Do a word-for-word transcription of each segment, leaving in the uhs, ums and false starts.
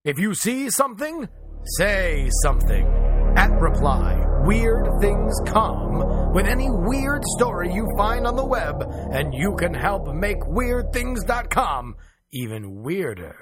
If you see something, say something. At Reply, Weird Things Come with any weird story you find on the web, and you can help make weird things dot com even weirder.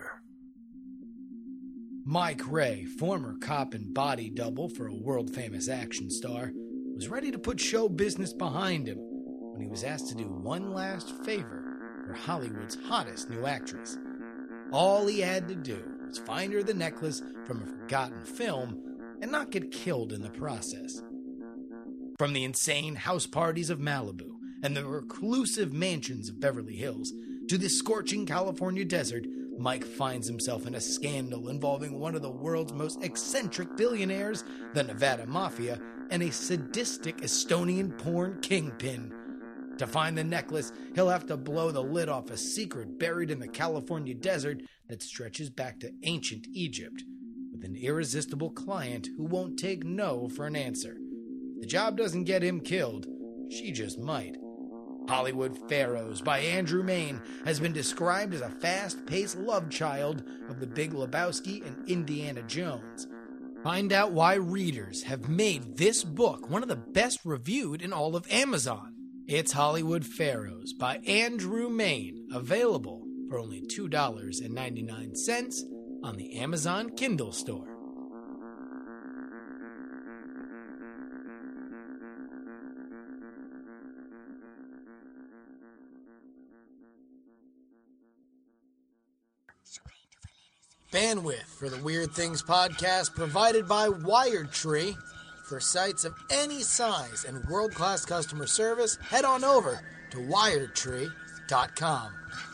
Mike Ray, former cop and body double for a world-famous action star, was ready to put show business behind him when he was asked to do one last favor for Hollywood's hottest new actress. All he had to do was find her the necklace from a forgotten film and not get killed in the process. From the insane house parties of Malibu and the reclusive mansions of Beverly Hills to the scorching California desert, Mike finds himself in a scandal involving one of the world's most eccentric billionaires, the Nevada Mafia, and a sadistic Estonian porn kingpin. To find the necklace, he'll have to blow the lid off a secret buried in the California desert that stretches back to ancient Egypt, with an irresistible client who won't take no for an answer. If the job doesn't get him killed, she just might. Hollywood Pharaohs by Andrew Mayne has been described as a fast-paced love child of The Big Lebowski and Indiana Jones. Find out why readers have made this book one of the best reviewed in all of Amazon. It's Hollywood Pharaohs by Andrew Mayne, available for only two dollars and ninety-nine cents on the Amazon Kindle store. Bandwidth for the Weird Things podcast provided by WiredTree. For sites of any size and world-class customer service, head on over to wired tree dot com.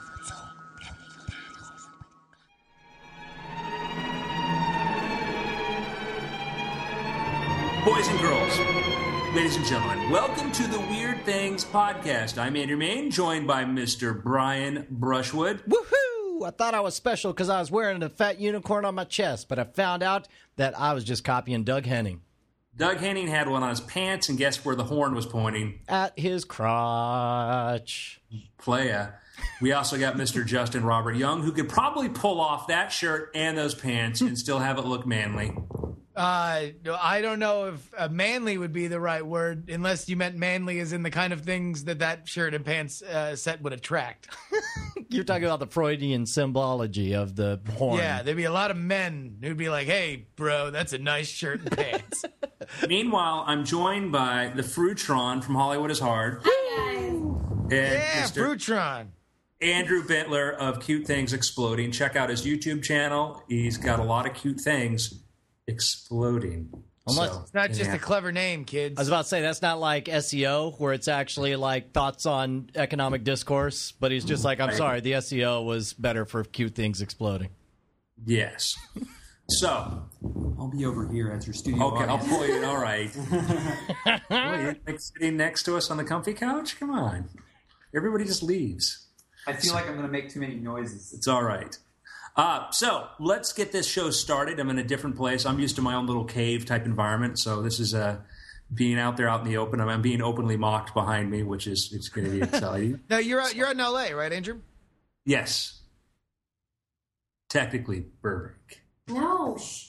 Boys and girls, ladies and gentlemen, welcome to the Weird Things podcast. I'm Andrew Mayne, joined by Mister Brian Brushwood. Woohoo! I thought I was special because I was wearing a fat unicorn on my chest, but I found out that I was just copying Doug Henning. Doug Henning had one on his pants, and guess where the horn was pointing? At his crotch. Playa. We also got Mister Justin Robert Young, who could probably pull off that shirt and those pants and still have it look manly. Uh, I don't know if uh, manly would be the right word, unless you meant manly as in the kind of things that that shirt and pants uh, set would attract. You're talking about the Freudian symbology of the horn. Yeah, there'd be a lot of men who'd be like, hey, bro, that's a nice shirt and pants. Meanwhile, I'm joined by the Fruitron from Hollywood is Hard. Hi, guys. And Yeah, Mister Fruitron. Andrew Bentler of Cute Things Exploding. Check out his YouTube channel. He's got a lot of cute things exploding. Unless- So, It's not just yeah. a clever name, kids. I was about to say, that's not like S E O, where it's actually like thoughts on economic discourse, but he's just like, I'm Right. sorry, the S E O was better for Cute Things Exploding. Yes. So, I'll be over here as your studio okay, I'll audience. pull you. All right. Boy, you're like sitting next to us on the comfy couch? Come on. Everybody just leaves. I feel like I'm going to make too many noises. It's all right. Uh, so let's get this show started. I'm in a different place. I'm used to my own little cave type environment. So this is uh, being out there out in the open. I'm, I'm being openly mocked behind me, which is it's going to be exciting. No, you're out, you're out in L A, right, Andrew? Yes. Technically, Burbank. No. Shh.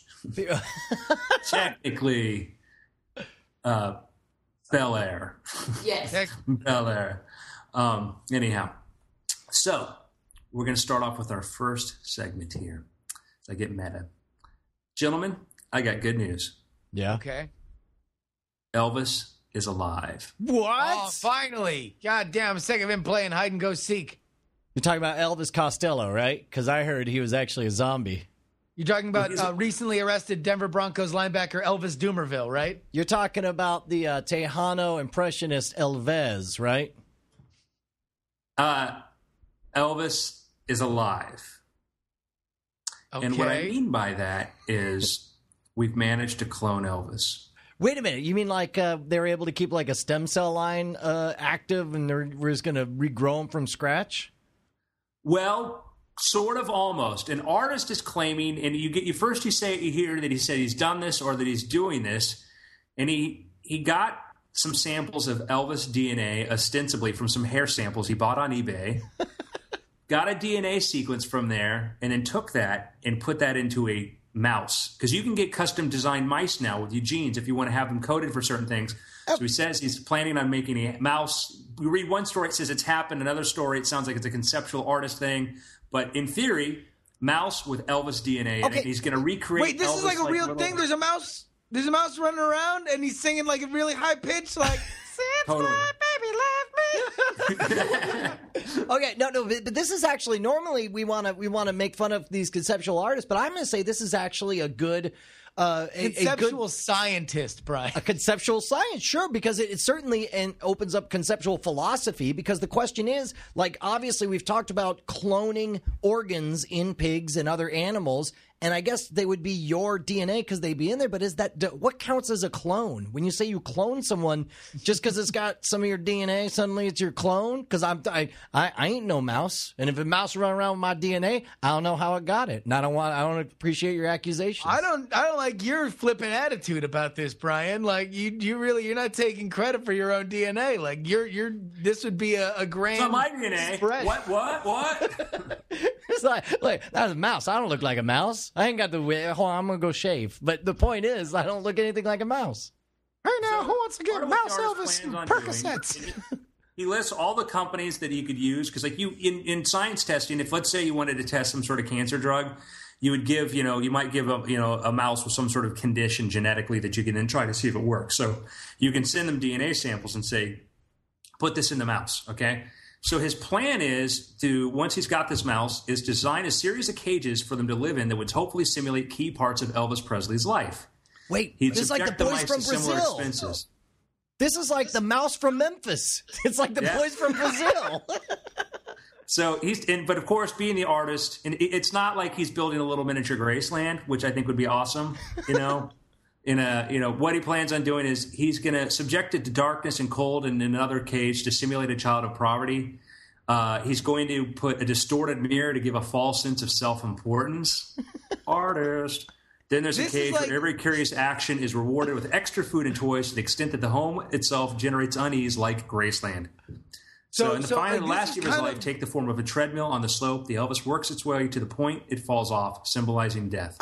Technically, uh, Bel Air. Yes. Heck, Bel Air. Um, anyhow, so we're going to start off with our first segment here. So I get meta. Gentlemen, I got good news. Yeah. okay. Elvis is alive. What? Oh, finally. God damn, I'm sick of him playing hide and go seek. You're talking about Elvis Costello, right? Because I heard he was actually a zombie. You're talking about He's a- uh, recently arrested Denver Broncos linebacker Elvis Doomerville, right? You're talking about the uh, Tejano impressionist Elvez, right? Uh, Elvis is alive. Okay. And what I mean by that is we've managed to clone Elvis. Wait a minute. You mean like uh, they were able to keep like a stem cell line uh, active and they're, we're just going to regrow them from scratch? Well, sort of, almost. An artist is claiming, and you get you first you say you hear that he said he's done this or that he's doing this, and he he got some samples of Elvis D N A ostensibly from some hair samples he bought on eBay. got a D N A sequence from there, and then took that and put that into a mouse. Because you can get custom designed mice now with your genes if you want to have them coded for certain things. So he says he's planning on making a mouse. We read one story, it says it's happened. Another story, it sounds like it's a conceptual artist thing. But in theory, mouse with Elvis D N A. Okay. And he's going to recreate Wait, this Elvis is like a real little- thing. There's a mouse. There's a mouse running around, and he's singing like a really high pitch, like Totally. "Baby, love me." Okay, no, no, but, but this is actually normally we want to we want to make fun of these conceptual artists, but I'm going to say this is actually a good, uh, a, Conceptual a good scientist, Brian. a conceptual science, sure, because it, it certainly and opens up conceptual philosophy. Because the question is, like, obviously we've talked about cloning organs in pigs and other animals. And I guess they would be your D N A because they'd be in there. But is that what counts as a clone? When you say you clone someone, just because it's got some of your D N A, suddenly it's your clone? Because I'm I, I I ain't no mouse, and if a mouse run around with my D N A, I don't know how it got it, and I don't want I don't appreciate your accusations. I don't. I don't like your flippant attitude about this, Brian. Like you, you really, you're not taking credit for your own D N A. Like you're, you're. This would be a, a grand. It's not my D N A. spread. What? What? What? It's like, like that's a mouse. I don't look like a mouse. I ain't got the way. Hold on, I'm gonna go shave. But the point is, I don't look anything like a mouse. Hey now, who wants to Part get of what Mouse the artist Elvis plans on doing- Percocets? He lists all the companies that he could use because, like, you in, in science testing, if let's say you wanted to test some sort of cancer drug, you would give, you know, you might give a you know a mouse with some sort of condition genetically that you can then try to see if it works. So you can send them D N A samples and say, put this in the mouse, okay? So his plan is to, once he's got this mouse, is design a series of cages for them to live in that would hopefully simulate key parts of Elvis Presley's life. Wait, He'd this is like the subject the boys mice from to similar Brazil. expenses. This is like the mouse from Memphis. It's like the Yeah. boys from Brazil. So he's, in, but of course, being the artist, and it- it's not like he's building a little miniature Graceland, which I think would be awesome. You know, in a, you know, what he plans on doing is he's going to subject it to darkness and cold in another cage to simulate a child of poverty. Uh, he's going to put a distorted mirror to give a false sense of self-importance. Artist. Then there's This a is cage like- where every curious action is rewarded with extra food and toys to the extent that the home itself generates unease like Graceland. So, So- in the so, final like, this last is year of his kind life, of- take the form of a treadmill on the slope. The Elvis works its way to the point it falls off, symbolizing death.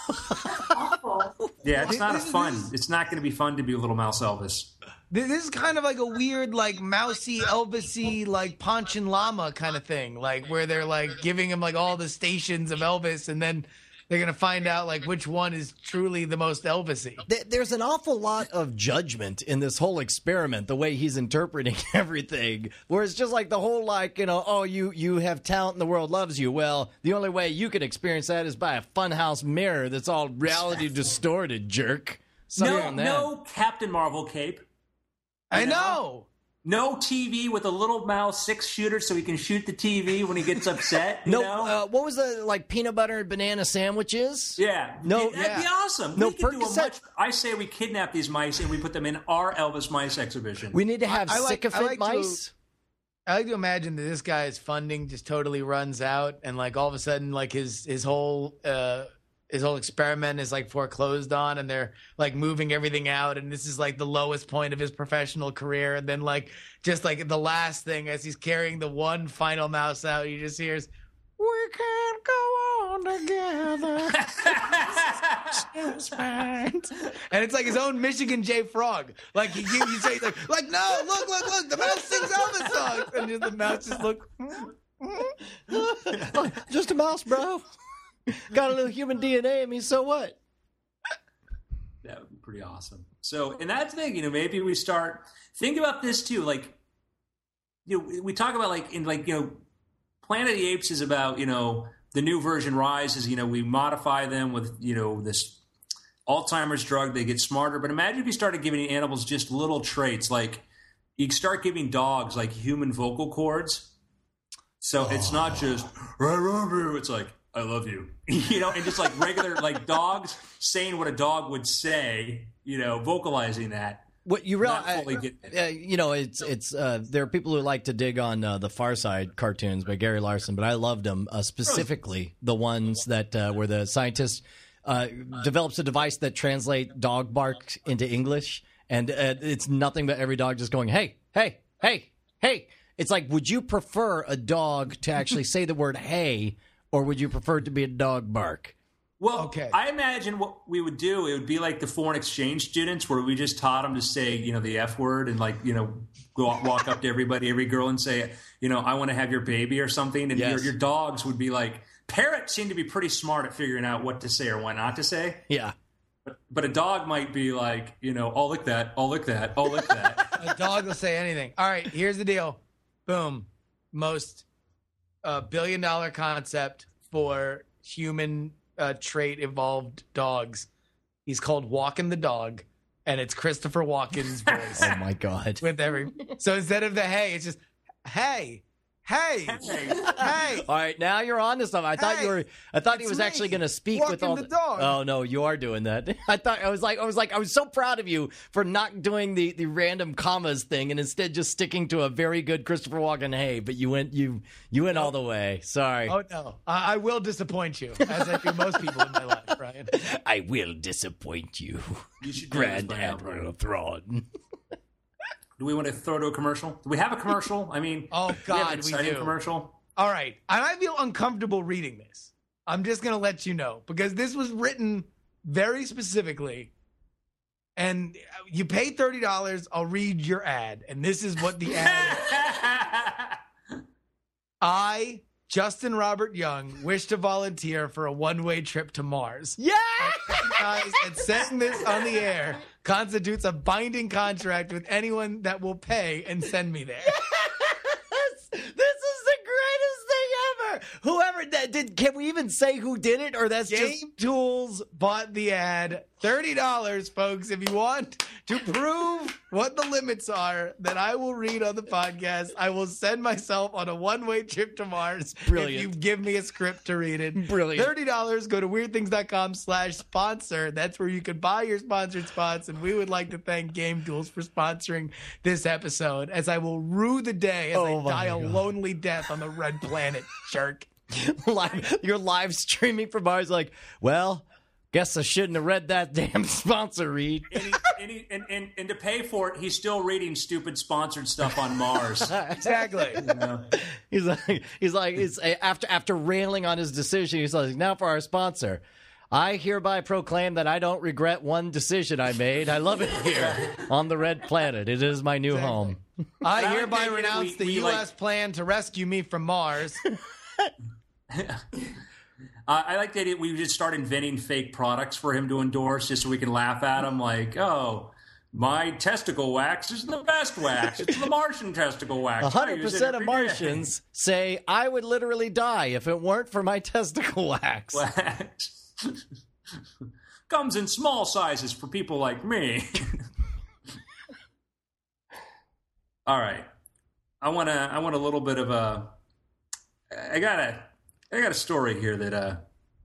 Yeah, it's not a This is- fun. this is- It's not going to be fun to be a little mouse Elvis. This this is kind of like a weird, like mousy, Elvisy, like Ponchin Llama kind of thing, like where they're like giving him like all the stations of Elvis, and then they're gonna find out like which one is truly the most Elvisy. Th- There's an awful lot of judgment in this whole experiment, the way he's interpreting everything. Where it's just like the whole, like, you know, oh, you you have talent and the world loves you. Well, the only way you can experience that is by a funhouse mirror that's all reality distorted, jerk. Something No, on that. no Captain Marvel cape. I know? know. No T V with a little mouse six shooter so he can shoot the T V when he gets upset. You No, know? uh, what was the, like, peanut butter and banana sandwiches? Yeah. No, that'd yeah. be awesome. No, we could do a Percocet- much, I say we kidnap these mice and we put them in our Elvis mice exhibition. We need to have I like- sycophant I like to- mice. I like to imagine that this guy's funding just totally runs out, and like all of a sudden, like his his whole uh, his whole experiment is like foreclosed on, and they're like moving everything out, and this is like the lowest point of his professional career, and then like just like the last thing as he's carrying the one final mouse out, he just hears, "We can't go on together." And it's like his own Michigan J. Frog. Like he you, you say like like no, look, look, look, the mouse sings Elvis songs, and just the mouse just look. Oh, just a mouse, bro. Got a little human D N A in me, so what? That would be pretty awesome. So, and that's the thing, you know, maybe we start, think about this too. Like, you know, we talk about like, in like, you know, Planet of the Apes is about, you know, the new version Rise is, you know, we modify them with, you know, this Alzheimer's drug, they get smarter. But imagine if you started giving animals just little traits, like you start giving dogs like human vocal cords. So it's not just, it's like, I love you, you know, and just like regular, like dogs saying what a dog would say, you know, vocalizing that. What you Not realize, fully get it. uh, you know, it's it's. Uh, there are people who like to dig on uh, the Far Side cartoons by Gary Larson, but I loved them uh, specifically the ones that uh, where the scientist uh, develops a device that translate dog bark into English, and uh, it's nothing but every dog just going, "Hey, hey, hey, hey." it's like, would you prefer a dog to actually say the word hey, or would you prefer it to be a dog bark? Well, Okay. I imagine what we would do, it would be like the foreign exchange students where we just taught them to say, you know, the F word and like, you know, go walk up to everybody, every girl and say, you know, I want to have your baby or something. And Yes. your, your dogs would be like, parrots seem to be pretty smart at figuring out what to say or what not to say. Yeah. But, but a dog might be like, you know, I'll lick that, I'll lick that, I'll lick that. A dog will say anything. All right, here's the deal. Boom. Most uh, billion dollar concept for human uh, trait evolved dogs. He's called Walking the Dog, and it's Christopher Walken's voice. Oh my God. With every so instead of the hey, it's just hey, hey, hey. All right, now you're on to something. I thought Hey, you were. I thought he it's was me, actually going to speak with walking all the dog. Oh no, you are doing that. I thought I was like, I was like, I was so proud of you for not doing the, the random commas thing and instead just sticking to a very good Christopher Walken. Hey, but you went you you went all the way. Sorry. Oh no, I, I will disappoint you, as I do most people in my life, Brian. I will disappoint you, You should do Grand this by now, Admiral Thrawn. Do we want to throw to a commercial? Do we have a commercial? I mean, Oh, we have God, an we exciting do. commercial. All right. And I feel uncomfortable reading this. I'm just going to let you know because this was written very specifically. And you pay thirty dollars, I'll read your ad. And this is what the ad is. I, Justin Robert Young, wish to volunteer for a one-way trip to Mars. Yeah. Guys, and saying this on the air constitutes a binding contract with anyone that will pay and send me there. Yes! This is the greatest thing ever. Whoever that did, can we even say who did it, or that's Game just Tools bought the ad. thirty dollars, folks. If you want to prove what the limits are that I will read on the podcast, I will send myself on a one-way trip to Mars. Brilliant. If you give me a script to read it. Brilliant. thirty dollars. Go to weirdthings.com slash sponsor. That's where you can buy your sponsored spots. And we would like to thank Game Tools for sponsoring this episode as I will rue the day as Oh I my die a God. lonely death on the red planet, jerk. live, you're live streaming from Mars. Like, well, guess I shouldn't have read that damn sponsor read. And, he, and, he, and, and, and to pay for it, he's still reading stupid sponsored stuff on Mars. Exactly. He's like, he's like, he's, after after railing on his decision, he's like, now for our sponsor. I hereby proclaim that I don't regret one decision I made. I love it here on the red planet. It is my new home. I But I hereby think renounce we- the we, U S like- plan to rescue me from Mars. Uh, I like the idea we just start inventing fake products for him to endorse just so we can laugh at him like, oh, my testicle wax is the best wax. It's the Martian testicle wax. one hundred percent of I use it every day." Martians say, I would literally die if it weren't for my testicle wax. Wax. Comes in small sizes for people like me. All right. I want to I want a little bit of a I got a I got a story here that uh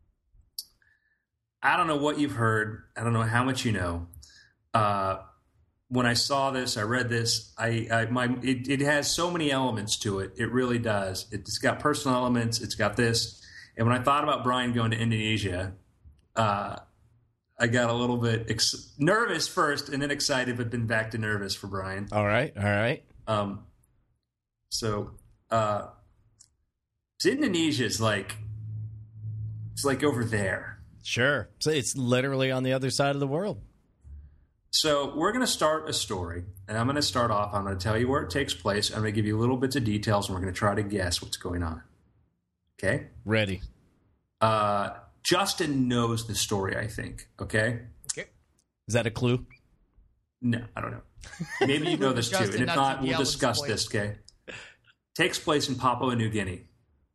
I don't know what you've heard. I don't know how much you know. Uh when I saw this, I read this, I, I my it, it has so many elements to it. It really does. It's got personal elements, it's got this. And when I thought about Brian going to Indonesia, uh I got a little bit ex- nervous first and then excited, but been back to nervous for Brian. All right, all right. Um, so, uh, so Indonesia is like, it's like over there. Sure. So it's literally on the other side of the world. So we're going to start a story, and I'm going to start off. I'm going to tell you where it takes place. I'm going to give you little bits of details, and we're going to try to guess what's going on. Okay? Ready. Uh, Justin knows the story, I think. Okay? Is that a clue? No, I don't know. Maybe you know this too. Justin, And if not not, to we'll yell and discuss spoil. this, okay? Takes place in Papua New Guinea.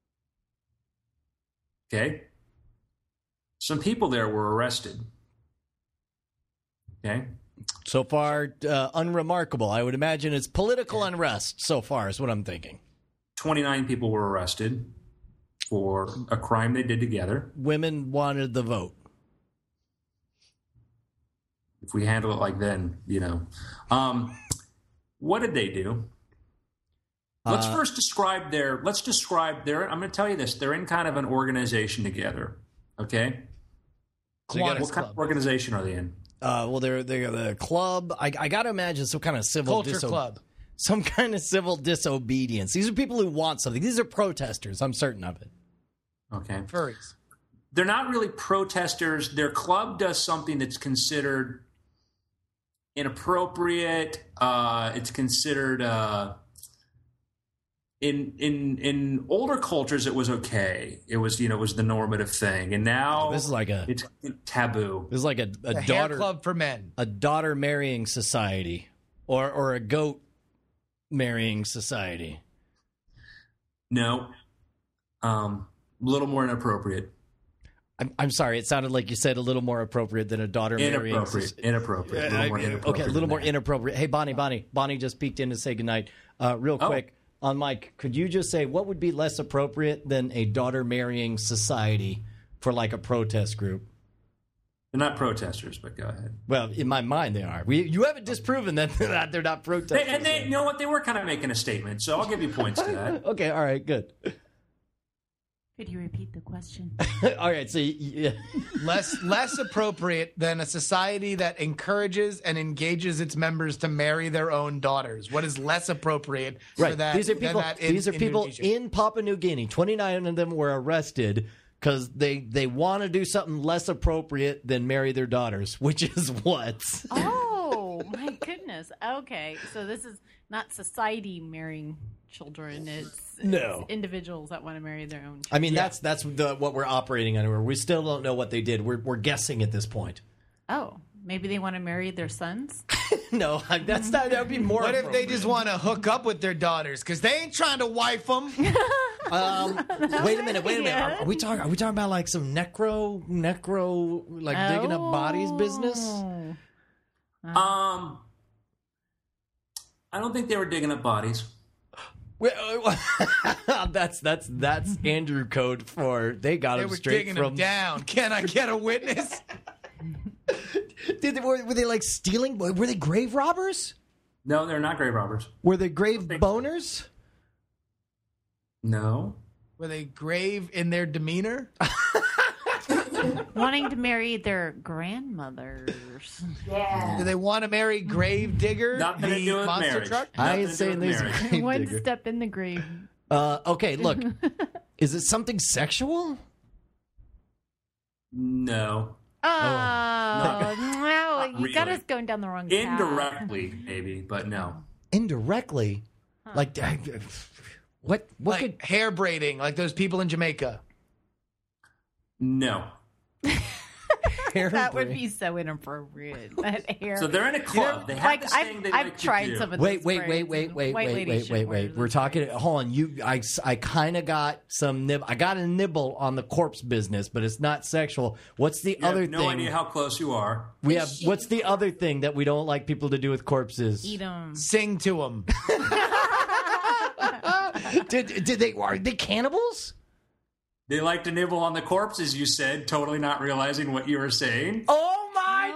Okay? Some people there were arrested. Okay? So far, uh, unremarkable. I would imagine it's political unrest so far is what I'm thinking. twenty-nine people were arrested for a crime they did together. Women wanted the vote. If we handle it like then, you know. Um, what did they do? Let's Uh, first describe their, let's describe their, I'm going to tell you this, they're in kind of an organization together. Okay? So you gotta- What kind of organization are they in? Uh, well, they're they're the club. I, I got to imagine some kind of civil Culture diso- club. Some kind of civil disobedience. These are people who want something. These are protesters. I'm certain of it. Okay. Furries. They're not really protesters. Their club does something that's considered inappropriate. Uh, it's considered uh, in in in older cultures it was okay. It was you know it was the normative thing, and now This is like a it's taboo. this is like a, a A hair daughter club for men. a daughter marrying society, or or a goat marrying society. No, um, a little more inappropriate. I'm, I'm sorry. It sounded like you said a little more appropriate than a daughter marrying. Inappropriate. soc- Inappropriate. A little more Uh, inappropriate. okay, a little than more that. inappropriate. Hey, Bonnie, Bonnie, Bonnie just peeked in to say goodnight. Uh, real Oh. quick on Mike, could you just say what would be less appropriate than a daughter marrying society for like a protest group? They're not protesters, but go ahead. Well, in my mind, they are. We, you haven't disproven that, that they're not They, protesters. and they, you know what? They were kind of making a statement, so I'll give you points to that. Okay, all right, good. Could you repeat the question? All right, so yeah. Less less appropriate than a society that encourages and engages its members to marry their own daughters. What is less appropriate for Right. that? These are than people. that in These are people Indonesia? in Papua New Guinea. Twenty-nine of them were arrested because they they want to do something less appropriate than marry their daughters, which is what? Oh, my goodness. Okay. So this is not society marrying children. It's, No. it's individuals that want to marry their own children. I mean, that's that's the, what we're operating under. We still don't know what they did. We're we're guessing at this point. Oh, maybe they want to marry their sons? No, that's not. That would be more. What if they appropriate. just want to hook up with their daughters because they ain't trying to wife them? Um, wait a minute. Wait a minute. Are, Yeah. are we talking? Are we talking about like some necro necro like digging up bodies business? Oh. Um, I don't think they were digging up bodies. Wait, uh, that's that's that's Andrew code for they got They him were straight digging from. them down. Can I get a witness? Did they, were, were they like stealing? Were they grave robbers? No, they're not grave robbers. Were they grave think- boners? No. Were they grave in their demeanor? Wanting to marry their grandmothers. Do they want to marry Grave Digger, Nothing to the do with monster marriage. truck? I Nothing ain't to do saying with these are marriage. grave One digger. step in the grave. Uh, okay, look, is it something sexual? No. Oh, not- wow. You really. got us going down the wrong path. Indirectly, maybe, but no. Indirectly, like uh, what? What Like could? hair braiding, like those people in Jamaica. No. hair That would braid- be so inappropriate. That hair. So they're in a club. they have like this I've, thing they I've like tried to do. some of Wait, those wait, wait, braids, wait, and wait, white wait, ladies wait, should wait, wear wait. We're those talking. braids. Hold on, you. I, I kind of got some nib. I got a nibble on the corpse business, but it's not sexual. What's the You have other no thing? idea how close you are. we have. What's the other thing that we don't like people to do with corpses? Eat them. Sing to them. Did did they are they cannibals? They like to nibble on the corpses, you said, totally not realizing what you were saying. Oh my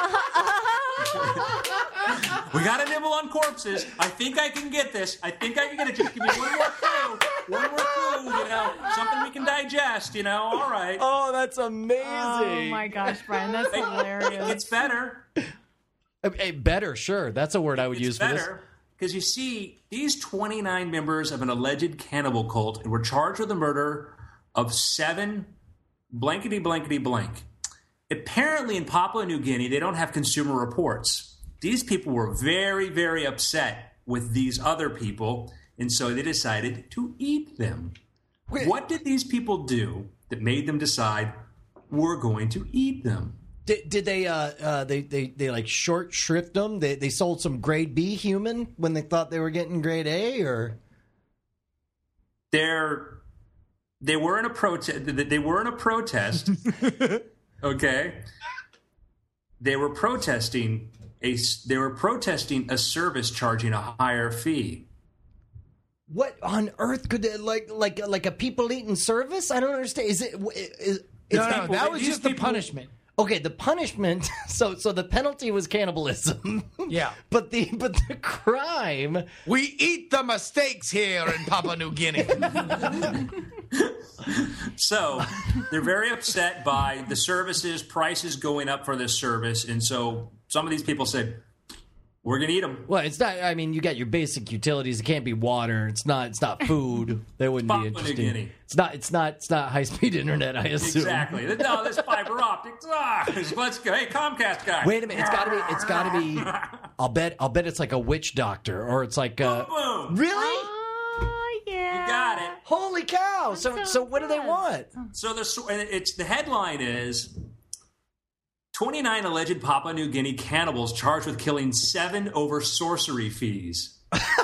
god! We got to nibble on corpses. I think I can get this. I think I can get it. Just give me one more clue. One more clue, you know. Something we can digest, you know. All right. Oh, that's amazing. Oh my gosh, Brian, that's hilarious. It's better. Hey, better, sure. That's a word I would use It's for this. better. Because you see, these twenty-nine members of an alleged cannibal cult were charged with the murder of seven blankety blankety blank. Apparently, in Papua New Guinea, they don't have consumer reports. These people were very, very upset with these other people, and so they decided to eat them. Wait. What did these people do that made them decide we're going to eat them? Did, did they uh, uh they, they they like short shrift them? They they sold some grade B human when they thought they were getting grade A, or They're they were in a protest. They were in a protest. Okay, they were protesting a. They were protesting a service charging a higher fee. what on earth could they, like like like a people eating service? I don't understand. Is it is, is No, no, people- that was these just the people- punishment. okay? The punishment. So so the penalty was cannibalism. Yeah. but the but the crime. We eat the mistakes here in Papua New Guinea. So they're very upset by the services prices going up for this service, and so some of these people said, We're gonna eat them. Well, it's not. I mean, you got your basic utilities. It can't be water. It's not. It's not food. That wouldn't Papua be New interesting. Guinea. It's not. It's not. It's not high speed internet. I assume. Exactly. No, this fiber optics. Ah, let's go. Hey, Comcast guy. Wait a minute. It's got to be. It's got to be. I'll bet. I'll bet it's like a witch doctor, or it's like. Uh, Boom, boom. really? Oh, yeah. You got it. Holy cow! So, so so what do they impressed. want? So the and it's the headline is twenty-nine alleged Papua New Guinea cannibals charged with killing seven over sorcery fees.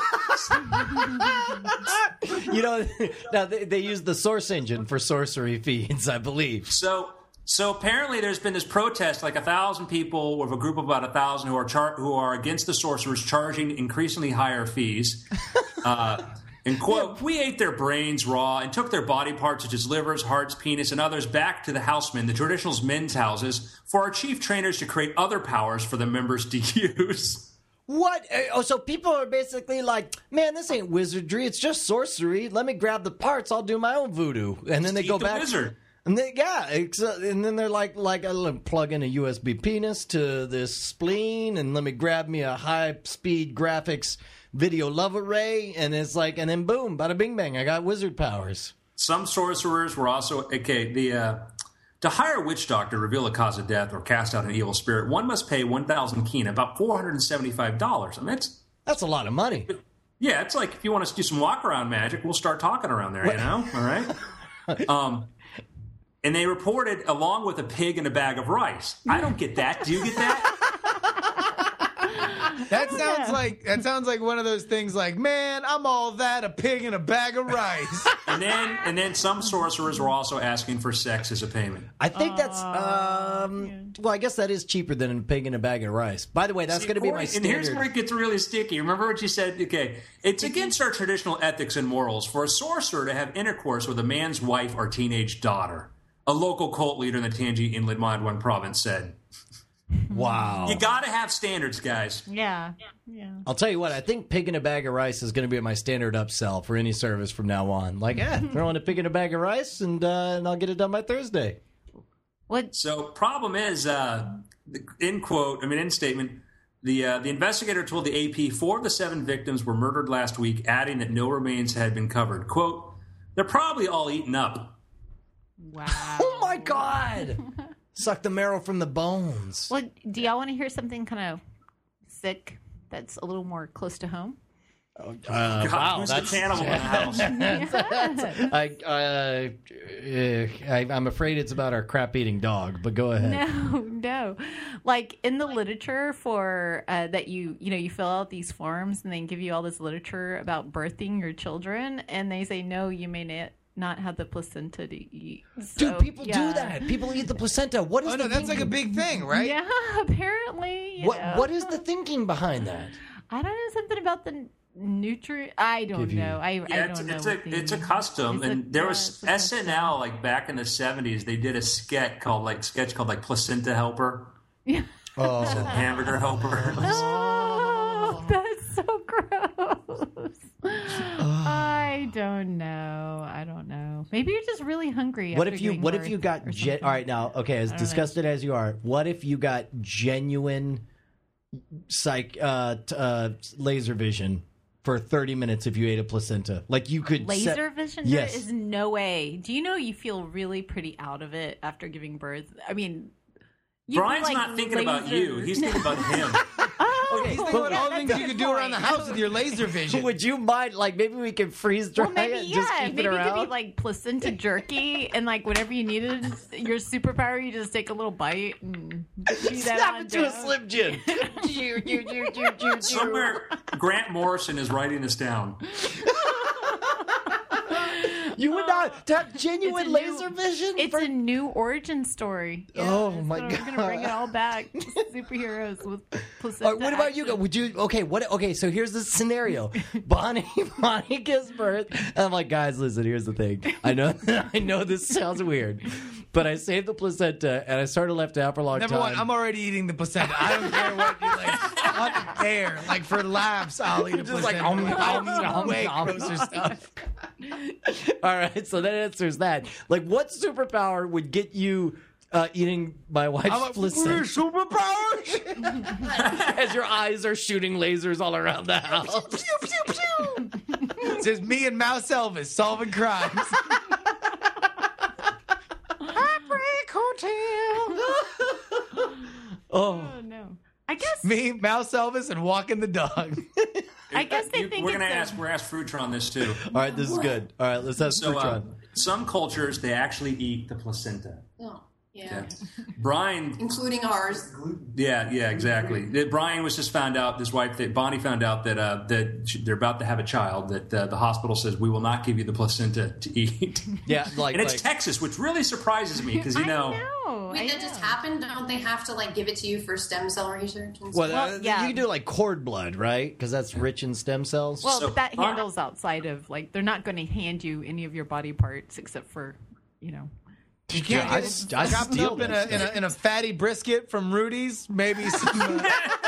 You know, now they, they use the source engine for sorcery feeds, I believe. So so apparently there's been this protest, like a thousand people with a group of about a thousand who are char- who are against the sorcerers charging increasingly higher fees. Uh, and quote, we ate their brains raw and took their body parts such as livers, hearts, penis, and others back to the housemen, the traditional men's houses, for our chief trainers to create other powers for the members to use. What? Uh, Oh, so people are basically like, man, this ain't wizardry. It's just sorcery. Let me grab the parts. I'll do my own voodoo. And then they Eat go the back. wizard. And they, yeah, it's, uh, and then they're like, like, uh, let me plug in a U S B penis to this spleen, and let me grab me a high speed graphics video love array, and it's like, and then boom, bada bing bang, I got wizard powers. Some sorcerers were also okay. The uh, to hire a witch doctor, reveal a cause of death, or cast out an evil spirit, one must pay one thousand kina, about four hundred and seventy-five dollars. I mean, that's That's a lot of money. yeah, it's like if you want us to do some walk around magic, we'll start talking around there. You know, all right. Um, and they reported along with a pig and a bag of rice. I don't get that. Do you get that? That sounds like that sounds like one of those things. Like, man, I'm all that, a pig and a bag of rice. And then and then some sorcerers were also asking for sex as a payment. I think that's, um, well, I guess that is cheaper than a pig in a bag of rice. By the way, that's going to be my And here's standard. where it gets really sticky. Remember what you said? Okay, it's against our traditional ethics and morals for a sorcerer to have intercourse with a man's wife or teenage daughter. A local cult leader in the Tangi Inland Madwan province said. Wow. You got to have standards, guys. Yeah. Yeah. I'll tell you what, I think pig in a bag of rice is going to be my standard upsell for any service from now on. Like, eh, throw in a pig in a bag of rice, and uh, and I'll get it done by Thursday. What? So, problem is, uh, in quote, I mean, in statement, the uh, the investigator told the A P four of the seven victims were murdered last week, adding that no remains had been covered. Quote, they're probably all eaten up. Wow. Oh my God! Suck the marrow from the bones. Well, do y'all want to hear something kind of sick that's a little more close to home? Uh, God, wow, who's that's the cannibal in the house? I, uh, I, I'm afraid it's about our crap-eating dog, but go ahead. No, no. Like in the literature for uh, that you you know you fill out these forms and they give you all this literature about birthing your children, and they say no, you may not not have the placenta to eat. So, Dude, people yeah. do that. People eat the placenta. What is Oh the no, that's like a thinking- big thing, right? Yeah, apparently. you What know. What is the thinking behind that? I don't know, something about the nutrient. I don't Give you- know. I, I Yeah, don't it's, know. it's what a the- it's a custom, it's a- and there yeah, was it's a S N L custom. like back in the seventies. They did a sketch called like sketch called like Placenta Helper, Yeah. Oh, Hamburger Helper. Oh, that's so gross. I don't know. I don't know. Maybe you're just really hungry. what after if you giving What if birth you got or gen- something. all right now? Okay, as I don't know. disgusted as you are, what if you got genuine psych uh, t- uh, laser vision for thirty minutes if you ate a placenta? Like you could Laser set- vision? Yes. There is no way. Do you know you feel really pretty out of it after giving birth? I mean, you can, Brian's like, not thinking about laser- you. He's thinking about him. Oh, Okay, He's thinking but- about yeah, all the that's things a you good could do around the point. house with your laser vision. Would you mind? Like maybe we can freeze dry Well, maybe it. yeah. Just keep Maybe it it around. could be like placenta jerky, and like whenever you needed your superpower, you just take a little bite and chew that Snap on it to a down. Slim Jim. Chew, chew, chew, chew, chew, chew. Somewhere, Grant Morrison is writing this down. You would not to have genuine It's a laser new- vision. It's for- a new origin story. Oh, it's my gonna, We're gonna bring it God. all back. Superheroes with placenta. All right, what about you? action. Would you? Okay, what? Okay, so here's the scenario. Bonnie, Bonnie gives birth. And I'm like, guys, listen. Here's the thing. I know, I know this sounds weird, but I saved the placenta and I sort of left it out for a long Number time. one, I'm already eating the placenta. I don't care what you like. I don't care. Like for laughs, I'll eat a Just like, placenta. um, I'll um, eat um, way um, grosser um. stuff. All right, so that answers that. Like, what superpower would get you uh, eating my wife's I'm like, placenta superpowers. as your eyes are shooting lasers all around the house. It's just me and Mouse Elvis solving crimes. Heartbreak Hotel. Oh, Oh no. I guess Me, Mouse Elvis, and walking the dog. I guess they You- think we're gonna it's a- ask. We're gonna ask Fruitron this too. all right, this is good. All right, let's have So, uh, Fruitron. some cultures they actually eat the placenta. Oh, yeah. Brian, Including ours. yeah, yeah, exactly. That Brian was just found out. His wife, that Bonnie, found out that uh, that she- they're about to have a child. That uh, the hospital says we will not give you the placenta to eat. Yeah, like, and it's like Texas, which really surprises me because you know. I know. Wait, I that know. just happened? Don't they have to like give it to you for stem cell research and well, stuff? uh, yeah. you can do like cord blood, right? Because that's rich in stem cells. Well, So- but that handles outside of like they're not going to hand you any of your body parts except for you know. You can't I get s- I chopped steal up in that a, in, a, in a fatty brisket from Rudy's. Maybe some. Uh,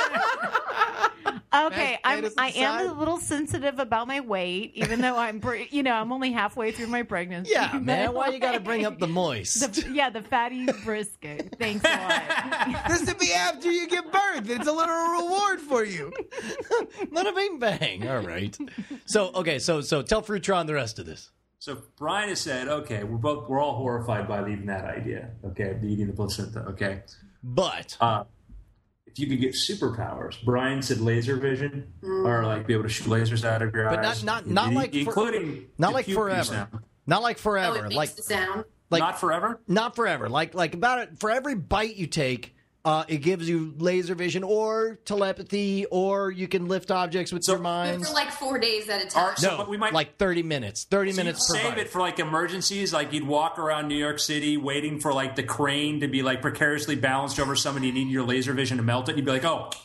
Okay, I'm potatoes I am aside. a little sensitive about my weight, even though I'm pre- you know I'm only halfway through my pregnancy. yeah, But, man. Why you got to like, bring up the moist? the, yeah, the fatty brisket. Thanks a lot. this would be after you give birth. It's a little reward for you. Let a bing bang. All right. So okay, so so tell Fruitron the rest of this. So Brian has said, okay, we're both we're all horrified by leaving that idea. Okay, the eating the placenta. Okay, But uh, if you could get superpowers, Brian said laser vision or like be able to shoot lasers out of your But not- eyes, not- not in- like for- including not the like pew-pew forever. sound. not like Oh, forever. it makes like the sound. like Not forever. not forever. Like like about it for every bite you take, uh, it gives you laser vision or telepathy, or you can lift objects with your But mind. for like four days at a time. Or- so- No, but we might- like thirty minutes. Thirty So minutes you'd per save bite. it for like emergencies, like you'd walk around New York City waiting for like the crane to be like precariously balanced over somebody and you need your laser vision to melt it. You'd be like, oh,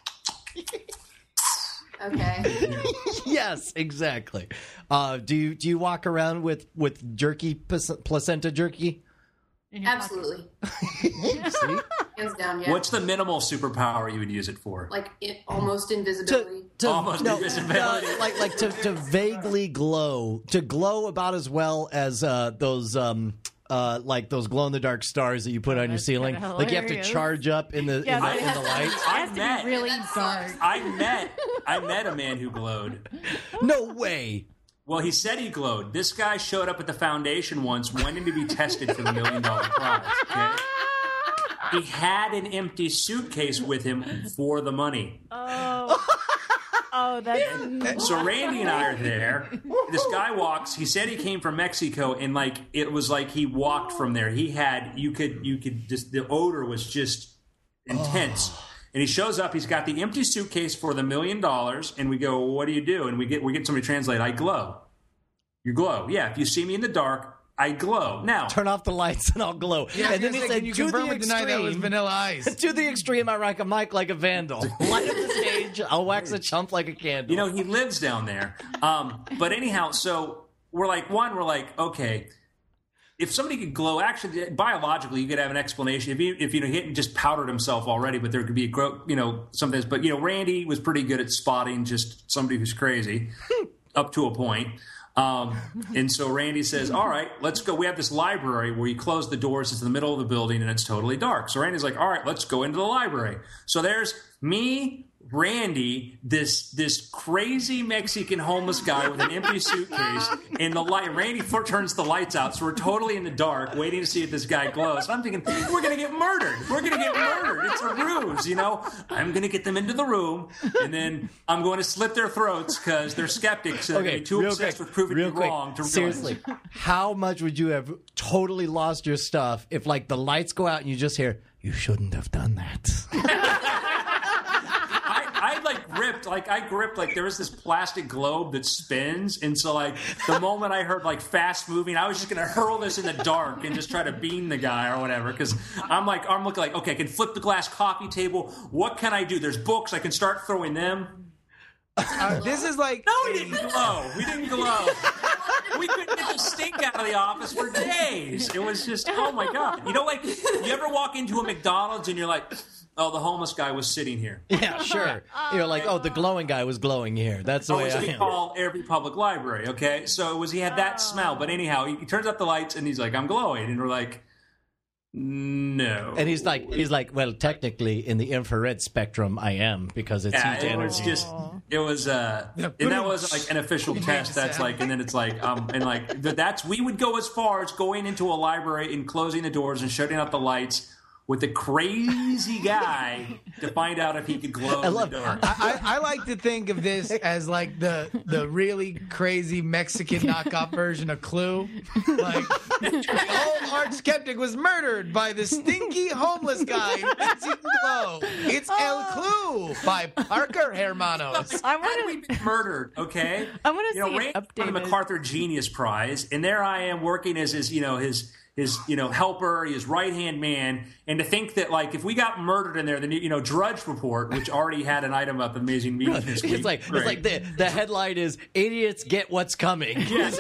Okay. Yes, exactly. Uh, do you do you walk around with with jerky plac- placenta jerky? In your pocket. Absolutely. See? Hands down, yeah. what's the minimal superpower you would use it for? like it, almost to, invisibility? to Almost no, invisibility. uh, like like to, to vaguely glow, to glow about as well as uh, those um uh like those glow in the dark stars that you put on your that's ceiling. kinda Like you have to hilarious. charge up in the Yeah, in, but the, it in has the to be- lights. It has to met- be really Yeah, that dark. sucks. I met I met a man who glowed. No way. Well, he said he glowed. This guy showed up at the foundation once, wanting to be tested for the million dollar prize. Okay? He had an empty suitcase with him for the money. Oh, oh, that's So Randy and I are there. This guy walks. He said he came from Mexico, and like it was like he walked from there. He had you could you could just the odor was just intense. And he shows up. He's got the empty suitcase for the million dollars, and we go, well, "What do you do?" And we get we get somebody to translate. I glow. You glow. Yeah. If you see me in the dark, I glow. Now, Turn off the lights and I'll glow. Yeah, and then he say, said, can you to confirm the or deny that was extreme, Vanilla Ice? to the extreme, I rock a mic like a vandal. Light up the stage. I'll wax a chump like a candle. you know, he lives down there. Um, but anyhow, so we're like, one, we're like, okay, if somebody could glow, actually, biologically, you could have an explanation. If you, if you know, he hadn't just powdered himself already, but there could be a, gro- you know, something. But you know, Randy was pretty good at spotting just somebody who's crazy, up to a point. Um, and so Randy says, all right, let's go. We have this library where you close the doors. It's in the middle of the building and it's totally dark. So Randy's like, all right, let's go into the library. So there's me, Randy, this this crazy Mexican homeless guy with an empty suitcase in the light. Randy f- turns the lights out, so we're totally in the dark, waiting to see if this guy glows. And I'm thinking, we're gonna get murdered. We're gonna get murdered. It's a ruse, you know. I'm gonna get them into the room, and then I'm going to slit their throats because they're skeptics and they're Okay, gonna be too real obsessed quick, with proving real you quick. wrong to realize. Seriously, how much would you have totally lost your stuff if, like, the lights go out and you just hear, "You shouldn't have done that." I, I like gripped, like I gripped, like there was this plastic globe that spins, and so like the moment I heard like fast moving, I was just gonna hurl this in the dark and just try to beam the guy or whatever. Because I'm like, I'm looking like, okay, I can flip the glass coffee table. What can I do? There's books. I can start throwing them. Uh, this is like No, we didn't glow. We didn't glow. We couldn't get the stink out of the office for days. It was just, oh my god. You know, like you ever walk into a McDonald's and you're like, oh, the homeless guy was sitting here. Yeah, sure. You're like, oh, the glowing guy was glowing here. That's the Oh, way which I we am. call every public library, okay? So it was he had that smell, but anyhow, he, he turns up the lights and he's like, I'm glowing, and we're like, No. And he's like, he's like, well, technically, in the infrared spectrum, I am because it's yeah, heat it energy. was just, it was, uh, and that was like an official test. That's like, and then it's like, um, and like that's we would go as far as going into a library and closing the doors and shutting out the lights with a crazy guy to find out if he could glow. I love. in the dark. I, I like to think of this as like the the really crazy Mexican knockoff version of Clue. Like the old art skeptic was murdered by the stinky homeless guy who makes you glow. It's El Clue by Parker Hermanos. I Had want we been murdered, okay? I wanna you know, see Ray it won the updated. MacArthur Genius Prize, and there I am working as his, you know, his his you know helper, his right hand man, and to think that like if we got murdered in there, the new, you know Drudge Report, which already had an item up, Amazing Media this week. It's like Great. it's like the the headline is "Idiots Get What's Coming." Yes,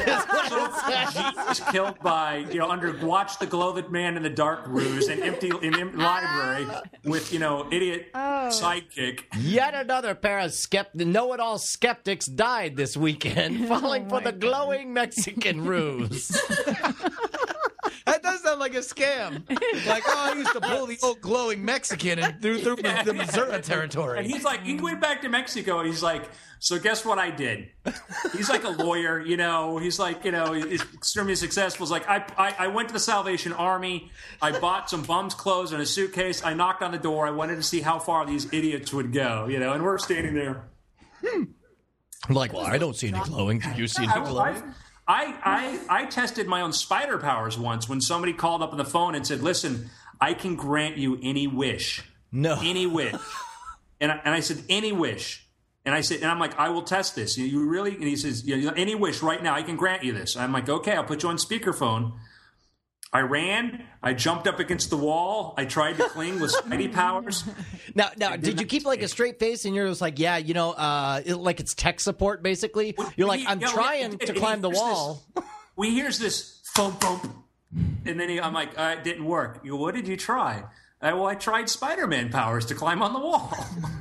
G was killed by you know under watch the Glow Man in the Dark ruse and empty in, in library with you know idiot sidekick. Yet another pair of skept- know-it-all skeptics died this weekend, falling for the glowing Mexican ruse. That does sound like a scam. Like, oh, I used to pull the old glowing Mexican and through through the Missouri territory. And he's like, he went back to Mexico, and he's like, so guess what I did? He's like a lawyer, you know. He's like, you know, he's extremely successful. He's like, I, I, I went to the Salvation Army. I bought some bum's clothes and a suitcase. I knocked on the door. I wanted to see how far these idiots would go, you know. And we're standing there. I'm like, well, I don't see any glowing. Do you see any glowing? I, I, I tested my own spider powers once when somebody called up on the phone and said, listen, I can grant you any wish. No. Any wish. And I, and I said, any wish. And I said, and I'm like, I will test this. You, you really? And he says, yeah, any wish right now. I can grant you this. I'm like, okay, I'll put you on speakerphone. I ran. I jumped up against the wall. I tried to cling with Spidey powers. Now, now, did you keep like a straight face and you're just like, yeah, you know, uh, it, like it's tech support basically? You're like, I'm Yeah, trying it- it- to it- climb the here's wall. This, we hears this thump thump, and then he, I'm like, uh, it didn't work. You, what did you try? I, well, I tried Spider-Man powers to climb on the wall.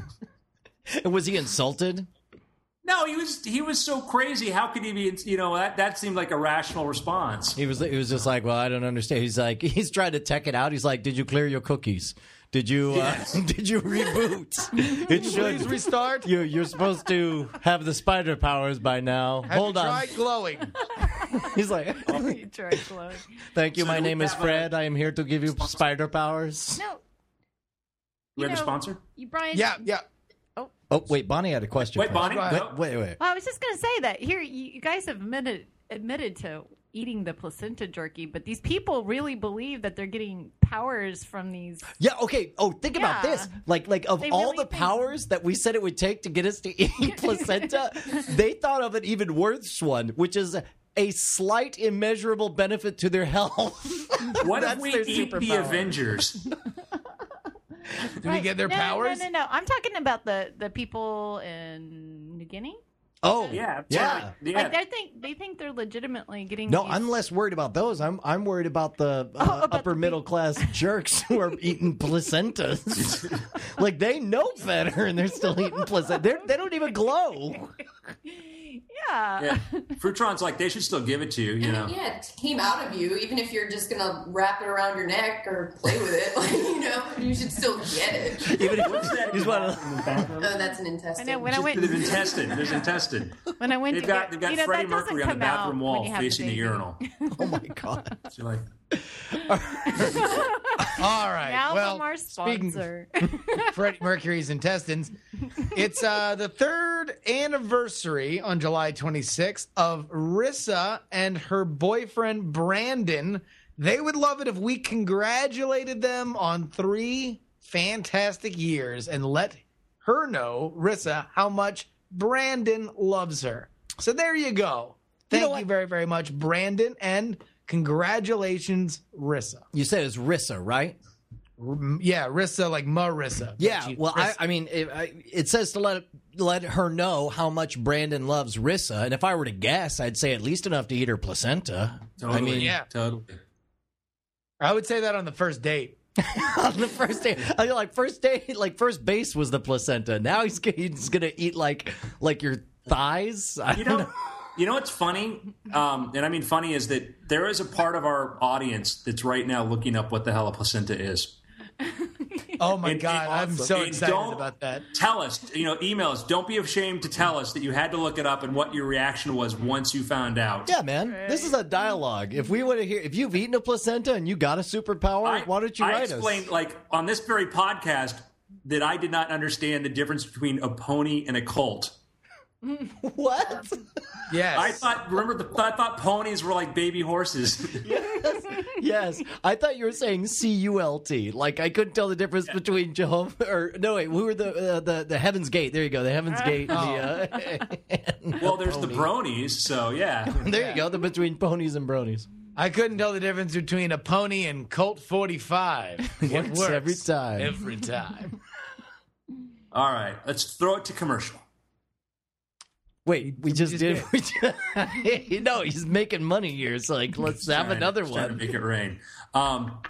And was he insulted? No, he was he was so crazy. How could he be? You know, that that seemed like a rational response. He was. He was just like, well, I don't understand. He's like, he's trying to tech it out. He's like, did you clear your cookies? Did you? Uh, Yes. did you reboot? It should Please restart. You, you're supposed to have the spider powers by now. Have Hold you on. tried glowing? He's like, You tried glowing. thank you. So My do we name is have a- Fred. I am here to give you spider powers. No, We have you a know, sponsor. you Brian. Yeah, yeah. Oh, wait, Bonnie had a question. Wait, first. Bonnie. Go ahead. Wait, wait, wait. Well, I was just going to say that here, you, you guys have admitted admitted to eating the placenta jerky, but these people really believe that they're getting powers from these. Yeah, okay. Oh, think about Yeah. this. Like, like of They all really the think- powers that we said it would take to get us to eat placenta, they thought of an even worse one, which is a slight immeasurable benefit to their health. What if That's we their eat the superpower. Avengers? Do we get their no, powers? No, no, no. I'm talking about the, the people in New Guinea. Oh, Yeah, yeah. yeah. Like they think they think they're legitimately getting. No, these- I'm less worried about those. I'm I'm worried about the uh, Oh, about upper the middle class jerks who are eating placentas. Like they know better and they're still eating placenta. They're, they don't even glow. Yeah. Yeah. Fruitron's like they should still give it to you. You know. Yeah, it came out of you, even if you're just gonna wrap it around your neck or play with it. Like, you know, you should still get it. Even if What's that? he's one of Oh, that's an I intestine. know when I went They've been tested. They've been tested. when I went They've to got get, they've got you know, Freddie that doesn't Mercury on the come out bathroom when wall you have facing the baby. urinal. oh my god. So like, All right. Now well, from our speaking sponsor. Freddie Mercury's intestines. It's uh, the third anniversary on July twenty-sixth of Rissa and her boyfriend Brandon. They would love it if we congratulated them on three fantastic years and let her know, Rissa, how much Brandon loves her. So there you go. Thank know you, what? very, very much, Brandon, and congratulations, Rissa. You said it's Rissa, right? R- Yeah, Rissa, like Marissa. but Yeah. she- Well, I, Rissa. I mean, it, I, it says to let let her know how much Brandon loves Rissa, and if I were to guess, I'd say at least enough to eat her placenta. totally, I mean, yeah. totally. I would say that on the first date. on the first day, I mean, like first day, like first base was the placenta. Now he's g- he's gonna eat like like your thighs. I You don't know, know. You know what's funny? Um, and I mean funny is that there is a part of our audience that's right now looking up what the hell a placenta is. Oh my And- God, and I'm awesome. so And excited don't about that. Tell us, you know, email us. Don't be ashamed to tell us that you had to look it up and what your reaction was once you found out. Yeah, man. This is a dialogue. If we want to hear, if you've eaten a placenta and you got a superpower, I, why don't you I write explained, us? like, on this very podcast that I did not understand the difference between a pony and a colt. What? Yes. I thought, remember, the, I thought ponies were like baby horses. Yes. I thought you were saying C U L T. Like, I couldn't tell the difference between Jehovah, or, no, wait, who were the, uh, the, the Heaven's Gate? There you go, the Heaven's Gate. And the, uh, and Well, the there's the pony. bronies, so yeah. There you go, the between ponies and bronies. I couldn't tell the difference between a pony and Colt forty-five. It Works every time. Every time. All right, let's throw it to commercial. Wait, we just, just did. did. We just, you know, he's making money here. It's like, let's have Trying to- another trying to one. make it rain. Um,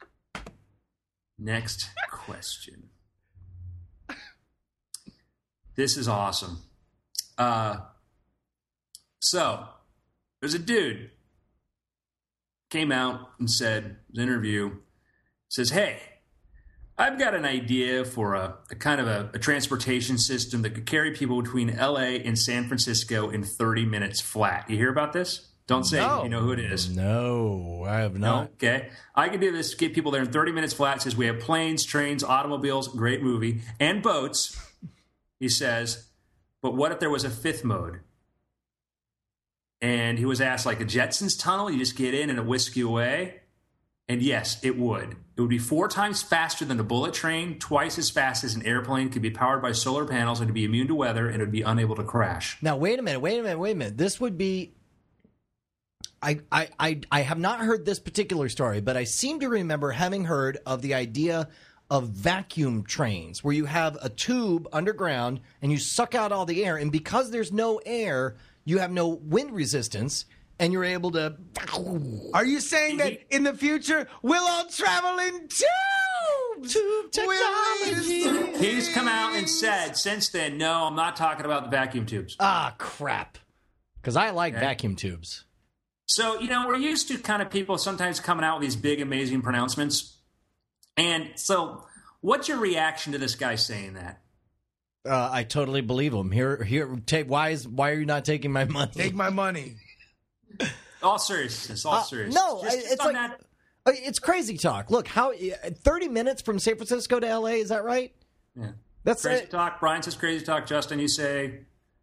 next question. This is awesome. Uh, so there's a dude came out and said, in an interview, says, "Hey, I've got an idea for a, a kind of a, a transportation system that could carry people between L A and San Francisco in thirty minutes flat." You hear about this? Don't say No. you know who it is. No, I have No? not. Okay. I can do this, get people there in thirty minutes flat. It says we have planes, trains, automobiles, great movie, and boats, he says. But what if there was a fifth mode? And he was asked, like a Jetsons tunnel, you just get in and it whisks you away. And yes, it would. It would be four times faster than a bullet train, twice as fast as an airplane, could be powered by solar panels, and would be immune to weather, and it would be unable to crash. Now, wait a minute, wait a minute, wait a minute. This would be. I, I, I, I have not heard this particular story, but I seem to remember having heard of the idea of vacuum trains where you have a tube underground and you suck out all the air. And because there's no air, you have no wind resistance and you're able to. Are you saying that in the future we'll all travel in tubes? Tube technology. He's come out and said since then, no, I'm not talking about the vacuum tubes. Ah, crap. Because I like Okay. vacuum tubes. So, you know, we're used to kind of people sometimes coming out with these big, amazing pronouncements. And so, what's your reaction to this guy saying that? Uh, I totally believe him. Here, here. Take. Why is? Why are you not taking my money? Take my money. All seriousness, all Uh, seriousness. no, Just- I- just it's on like that- uh, it's crazy talk. Look, how thirty minutes from San Francisco to L A, is that right? yeah. That's Crazy it. talk. Brian says crazy talk. Justin, you say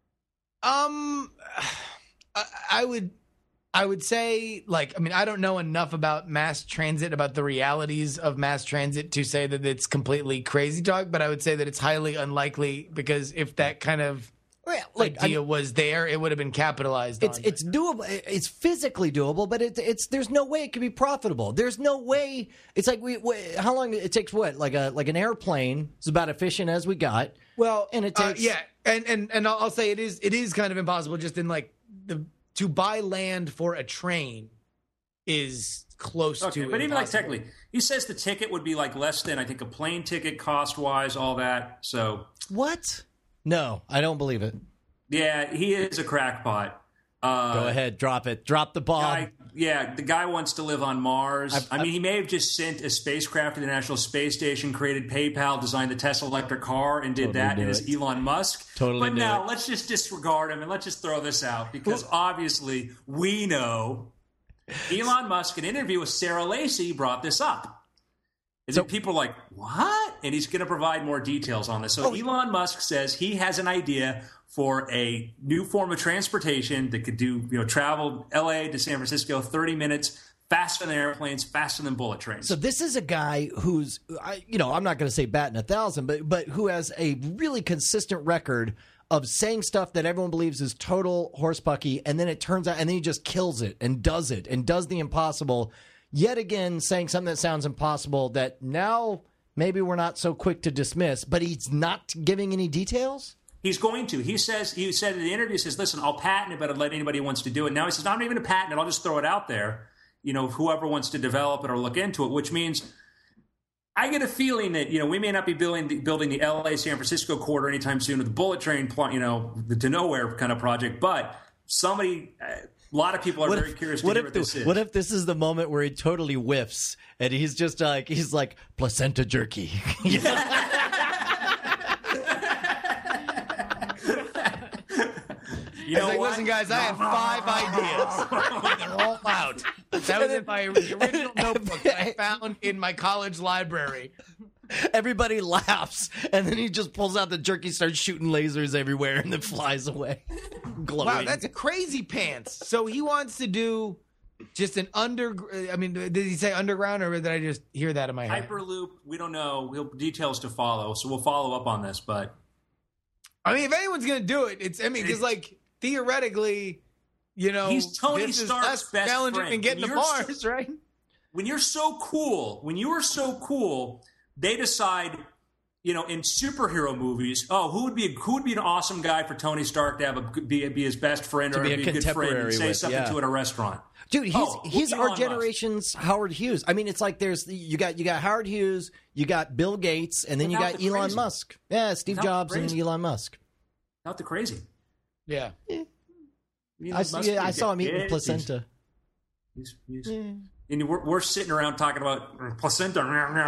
Um, I, I would, I would say, like, I mean, I don't know enough about mass transit, about the realities of mass transit to say that it's completely crazy talk. But I would say that it's highly unlikely because if that kind of Well, look, idea I- was there, it would have been capitalized It's on. it's doable. It's physically doable, but it's it's there's no way it can be profitable. There's no way. It's like we, we how long it takes? What like a like an airplane is about efficient as we got. Well, and it uh, takes yeah, and and and I'll, I'll say it is it is kind of impossible. Just in like the to buy land for a train is close okay, to. but even like impossible. technically, he says the ticket would be like less than I think a plane ticket cost wise, all that. So What? No, I don't believe it. yeah, he is a crackpot. Uh, Go ahead, drop it. Drop the bomb. Guy, yeah, the guy wants to live on Mars. I've- I mean, he may have just sent a spacecraft to the International Space Station, created PayPal, designed the Tesla electric car, and did Totally that. knew And is it. Elon Musk. Totally But knew now it. let's just disregard him and let's just throw this out because obviously we know Elon Musk, in an interview with Sarah Lacey, brought this up. And So- then people are like, what? And he's going to provide more details on this. So Oh. Elon Musk says he has an idea for a new form of transportation that could do, you know, travel L A to San Francisco thirty minutes faster than airplanes, faster than bullet trains. So this is a guy who's, I, you know, I'm not going to say batting a thousand, but but who has a really consistent record of saying stuff that everyone believes is total horsepucky, and then it turns out, and then he just kills it and does it and does the impossible. Yet again, saying something that sounds impossible that now maybe we're not so quick to dismiss, but he's not giving any details. He's going to. He says, he said in the interview, he says, listen, I'll patent it, but I'll let anybody who wants to do it. Now he says, I'm not even going to patent it. I'll just throw it out there. You know, whoever wants to develop it or look into it, which means I get a feeling that, you know, we may not be building the, building the L A San Francisco corridor anytime soon with the bullet train, pl- you know, the to nowhere kind of project, but somebody, a lot of people are What very if, curious to what hear if what the, this is. what if this is the moment where he totally whiffs and he's just like he's like placenta jerky? You know? you know like, what? listen, guys, I have five ideas. They're all out. That was in my original notebook that I found in my college library. Everybody laughs, and then he just pulls out the jerky, starts shooting lasers everywhere, and then flies away. Glowing. Wow, that's crazy pants. So he wants to do just an under. I mean, did he say underground, or did I just hear that in my head? Hyperloop, we don't know. We'll, details to follow, so we'll follow up on this. But I mean, if anyone's gonna do it, it's I mean, because like theoretically, you know, he's Tony this is Stark's less best challenging friend. than getting When to you're Mars, so- right? when you're so cool, when you are so cool, they decide, you know, in superhero movies, oh, who would be a, who would be an awesome guy for Tony Stark to have a be, be his best friend To or be a be a good friend contemporary and say with, something yeah. to at a restaurant. Dude, he's Oh, he's Elon our Musk. generation's Howard Hughes. I mean, it's like there's you got you got Howard Hughes, you got Bill Gates, and then Without you the got Elon crazy. Musk. Yeah, Steve Without the Jobs and crazy. Elon Musk. Not the crazy. Yeah. Elon I, Musk see, I is- saw him eating yeah, placenta. He's, he's, he's, and we're, we're sitting around talking about placenta,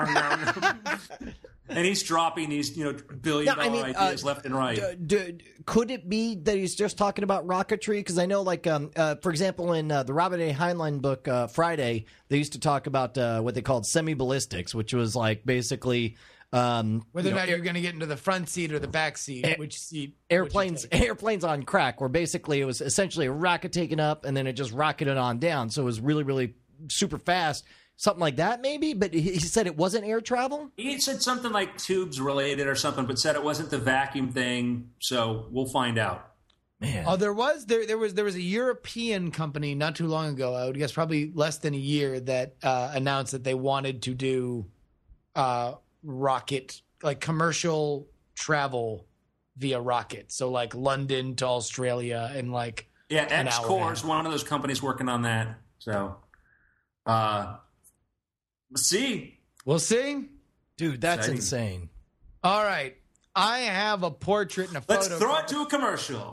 and he's dropping these, you know, billion No, I dollar mean, ideas uh, left and right. D- d- could it be that he's just talking about rocketry? Because I know, like, um, uh, for example, in uh, the Robert A. Heinlein book, uh, Friday, they used to talk about uh, what they called semi-ballistics, which was like basically um, Whether you or know, not you're going to get into the front seat or the back seat, Air- which seat? airplanes would you take? airplanes on crack, where basically it was essentially a rocket taken up and then it just rocketed on down. So it was really, really super fast. Something like that, maybe. But he, he said it wasn't air travel. He said something like tubes related or something, but said it wasn't the vacuum thing. So we'll find out. Man, Oh, there was there there was there was a European company not too long ago. I would guess probably less than a year that uh, announced that they wanted to do uh, rocket like commercial travel via rocket. So like London to Australia and like Yeah, an X hour Core and is a one of those companies working on that. So, uh, let's see. we'll see. dude, that's exciting. insane. All right, I have a portrait and a photo. Let's throw it to a commercial.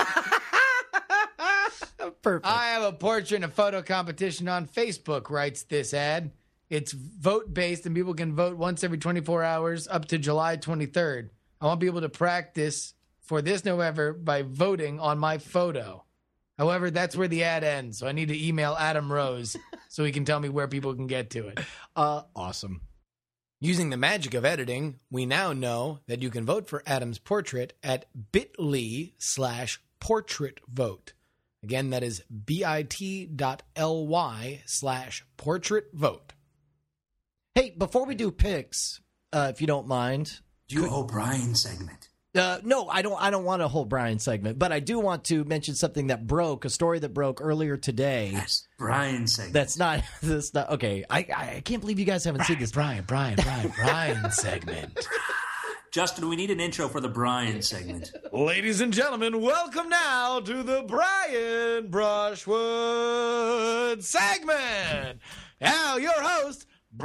Perfect. I have a portrait and a photo competition on Facebook, writes this ad. It's vote based and people can vote once every twenty-four hours up to July twenty-third. I want people to practice for this November by voting on my photo. However, that's where the ad ends. So I need to email Adam Rose so he can tell me where people can get to it. uh, awesome. Using the magic of editing, we now know that you can vote for Adam's portrait at bit.ly slash portrait vote. Again, that is bit.ly slash portrait vote. Hey, before we do picks, uh, if you don't mind. Do O'Brien segment. Uh, no, I don't. I don't want a whole Brian segment, but I do want to mention something that broke, a story that broke earlier today. Yes, Brian segment. That's not. That's not okay. I I can't believe you guys haven't seen this. Brian, Brian, Brian, Brian segment. Justin, we need an intro for the Brian segment. Ladies and gentlemen, welcome now to the Brian Brushwood segment. Now, your host,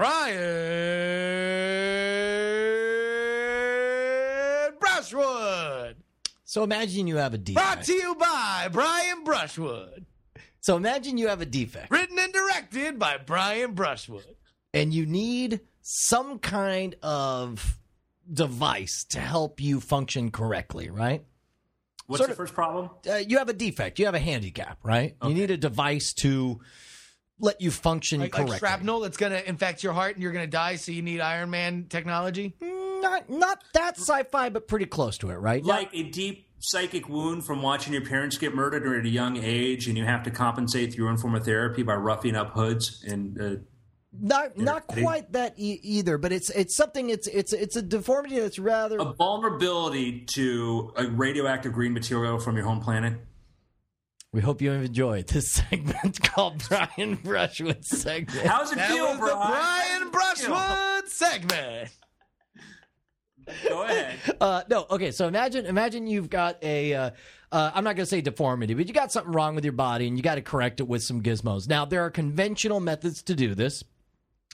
Brian Brushwood. So imagine you have a Brought defect. to you by Brian Brushwood. So imagine you have a defect, Written and directed by Brian Brushwood. and you need some kind of device to help you function correctly, right? What's Sort the of- first problem? Uh, you have a defect. You have a handicap, right? You Okay. need a device to let you function Like, correctly. like shrapnel that's going to infect your heart and you're going to die, so you need Iron Man technology? Not not that sci-fi, but pretty close to it, right? Like a deep psychic wound from watching your parents get murdered at a young age, and you have to compensate through your own form of therapy by roughing up hoods and uh, Not not They- quite that e- either, but it's it's something. It's it's it's a deformity that's rather. a vulnerability to a radioactive green material from your home planet. We hope you enjoyed this segment called Brian Brushwood segment. How's it That feel, was the Brian Brian? Brushwood segment. Go ahead. Uh, no, okay. So imagine imagine you've got a. Uh, uh, I'm not going to say deformity, but you got something wrong with your body, and you got to correct it with some gizmos. Now there are conventional methods to do this.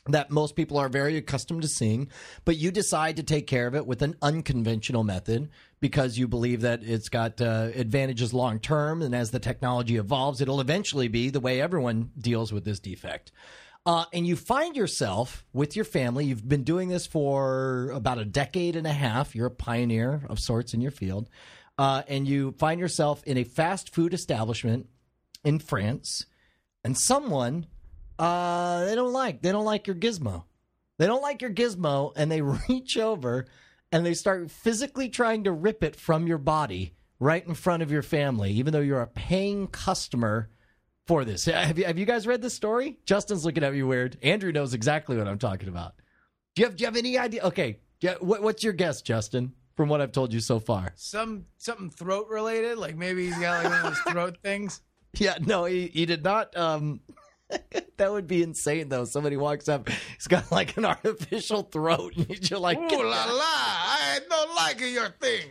that most people are very accustomed to seeing, but you decide to take care of it with an unconventional method because you believe that it's got uh, advantages long term, and as the technology evolves, it'll eventually be the way everyone deals with this defect. Uh, and you find yourself with your family. You've been doing this for about a decade and a half. You're a pioneer of sorts in your field. Uh, and you find yourself in a fast food establishment in France, and someone... Uh, they don't like, they don't like your gizmo. They don't like your gizmo, and they reach over and they start physically trying to rip it from your body right in front of your family, even though you're a paying customer for this. Have you, have you guys read this story? Justin's looking at me weird. Andrew knows exactly what I'm talking about. Do you have, do you have any idea? Okay. Yeah, what, what's your guess, Justin, from what I've told you so far? Some, something throat related. Like maybe he's got like one of those throat things. Yeah, no, he, he did not, um, that would be insane, though. Somebody walks up, he's got like an artificial throat, and you're like, "Ooh la la, I don't like your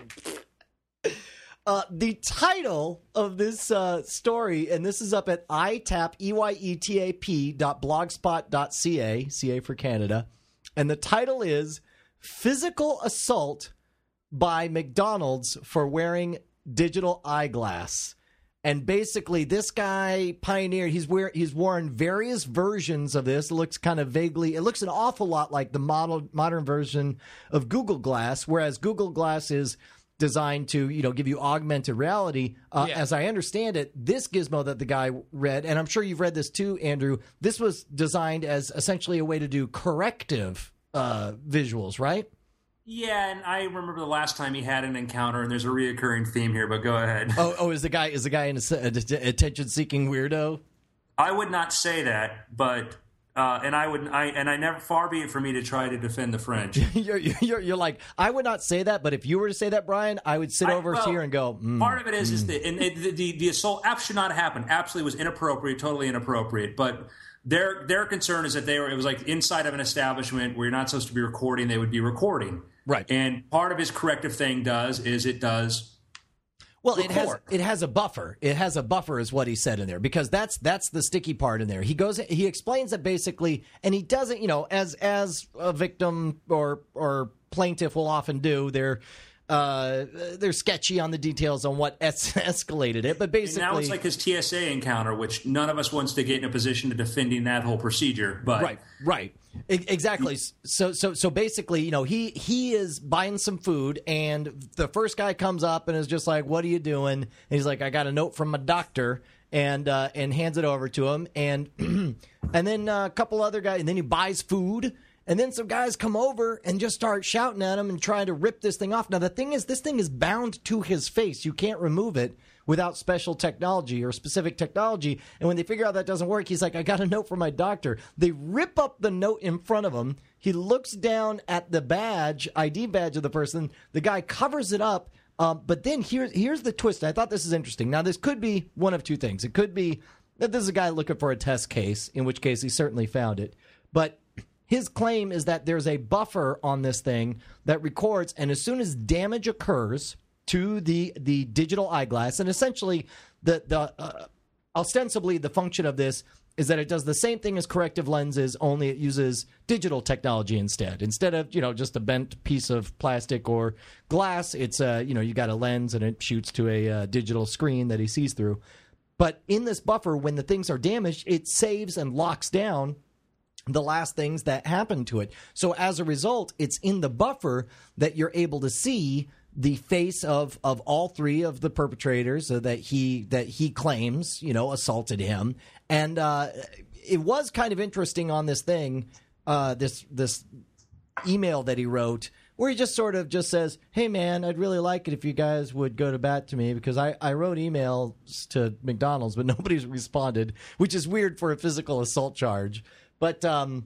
thing." Uh, the title of this uh, story, and this is up at eyetap, E Y E T A P dot blogspot dot C A, C A for Canada, and the title is Physical Assault by McDonald's for Wearing Digital Eyeglass. And basically, this guy pioneered, he's wear, he's worn various versions of this. It looks kind of vaguely, it looks an awful lot like the model, modern version of Google Glass, whereas Google Glass is designed to, you know, give you augmented reality. Uh, Yeah. As I understand it, this gizmo that the guy read, and I'm sure you've read this too, Andrew, this was designed as essentially a way to do corrective uh, visuals, right? Yeah, and I remember the last time he had an encounter, and there's a reoccurring theme here, but go ahead. Oh, oh, is the guy is the guy an attention-seeking weirdo? I would not say that, but uh, and I would, I and I never. Far be it for me to try to defend the French. you're, you're you're like, I would not say that, but if you were to say that, Brian, I would sit I- over well, here and go. Mm, Part of it is mm. is that and it, the, the the assault absolutely should not happen. Absolutely was inappropriate, totally inappropriate. But their their concern is that they were. It was like inside of an establishment where you're not supposed to be recording. They would be recording. Right. And part of his corrective thing does is it does. Well, it has record. it has a buffer. It has a buffer, is what he said in there, because that's that's the sticky part in there. He goes, he explains it basically, and he doesn't, you know, as as a victim or or plaintiff will often do. They're uh, they're sketchy on the details on what es- escalated it, but And basically, now it's like his T S A encounter, which none of us wants to get in a position of defending that whole procedure. But right, right. E- Exactly. So, so, so basically, you know, he he is buying some food, and the first guy comes up and is just like, "What are you doing?" And he's like, "I got a note from my doctor," and uh, and hands it over to him, and and then uh, a couple other guys, and then he buys food, and then some guys come over and just start shouting at him and trying to rip this thing off. Now, the thing is, this thing is bound to his face; you can't remove it without special technology or specific technology. And when they figure out that doesn't work, he's like, I got a note from my doctor. They rip up the note in front of him. He looks down at the badge, I D badge of the person. The guy covers it up. Um, but then here's, here's the twist. I thought this is interesting. Now, this could be one of two things. It could be that this is a guy looking for a test case, in which case he certainly found it. But his claim is that there's a buffer on this thing that records, and as soon as damage occurs to the the digital eyeglass, and essentially the the uh, ostensibly the function of this is that it does the same thing as corrective lenses, only it uses digital technology instead. Instead of, you know, just a bent piece of plastic or glass, it's uh, you know, you got a lens and it shoots to a uh, digital screen that he sees through. But in this buffer, when the things are damaged, it saves and locks down the last things that happen to it. So as a result, it's in the buffer that you're able to see the face of, of all three of the perpetrators uh, that he that he claims, you know, assaulted him. And uh, it was kind of interesting on this thing, uh, this this email that he wrote, where he just sort of just says, hey, man, I'd really like it if you guys would go to bat to me, because I, I wrote emails to McDonald's, but nobody's responded, which is weird for a physical assault charge. But um,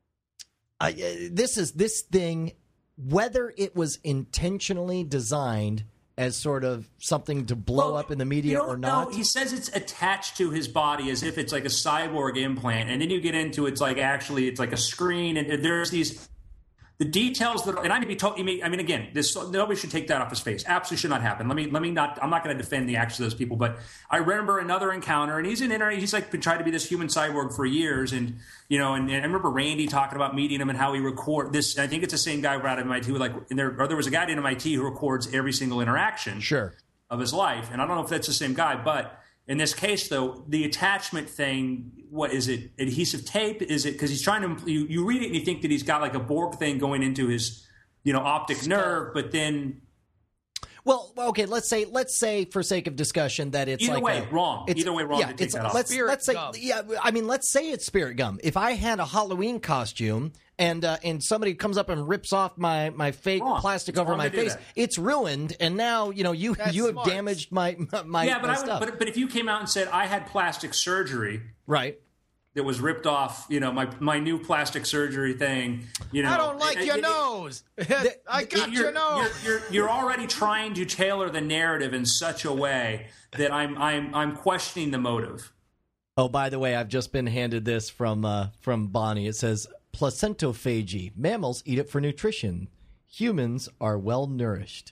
I, this is this thing, whether it was intentionally designed as sort of something to blow Well, up in the media you don't or not. know. He says it's attached to his body as if it's like a cyborg implant, and then you get into it's like actually it's like a screen, and there's these the details that, and I may be told, I mean, again, this nobody should take that off his face. Absolutely should not happen. Let me, let me not. I'm not going to defend the actions of those people, but I remember another encounter, and he's an inter. He's like been trying to be this human cyborg for years, and you know, and, and I remember Randy talking about meeting him and how he record this. I think it's the same guy out of M I T who, like, and there, or there was a guy at M I T who records every single interaction Sure. of his life, and I don't know if that's the same guy, but in this case, though, the attachment thing, what is it? Adhesive tape? Is it because he's trying to? You, you read it and you think that he's got like a Borg thing going into his, you know, optic Skull. nerve, but then. Well, okay. Let's say, let's say, for sake of discussion, that it's either like way a, wrong. It's, either way wrong. Yeah, to take it's, that off. let's Spirit let's say, gum. yeah. I mean, let's say it's spirit gum. If I had a Halloween costume and uh, and somebody comes up and rips off my, my fake Wrong. plastic It's over wrong my to do face, that. it's ruined. And now you know you That's you have smart. damaged my my, yeah, but my I would, stuff. but but if you came out and said I had plastic surgery Right. that was ripped off, you know, my my new plastic surgery thing, you know, I don't like it- your it- nose. I got you're, your nose. You're, you're, you're already trying to tailor the narrative in such a way that I'm I'm I'm questioning the motive. Oh, by the way, I've just been handed this from uh, from Bonnie. It says placentophagy. Mammals eat it for nutrition. Humans are well nourished.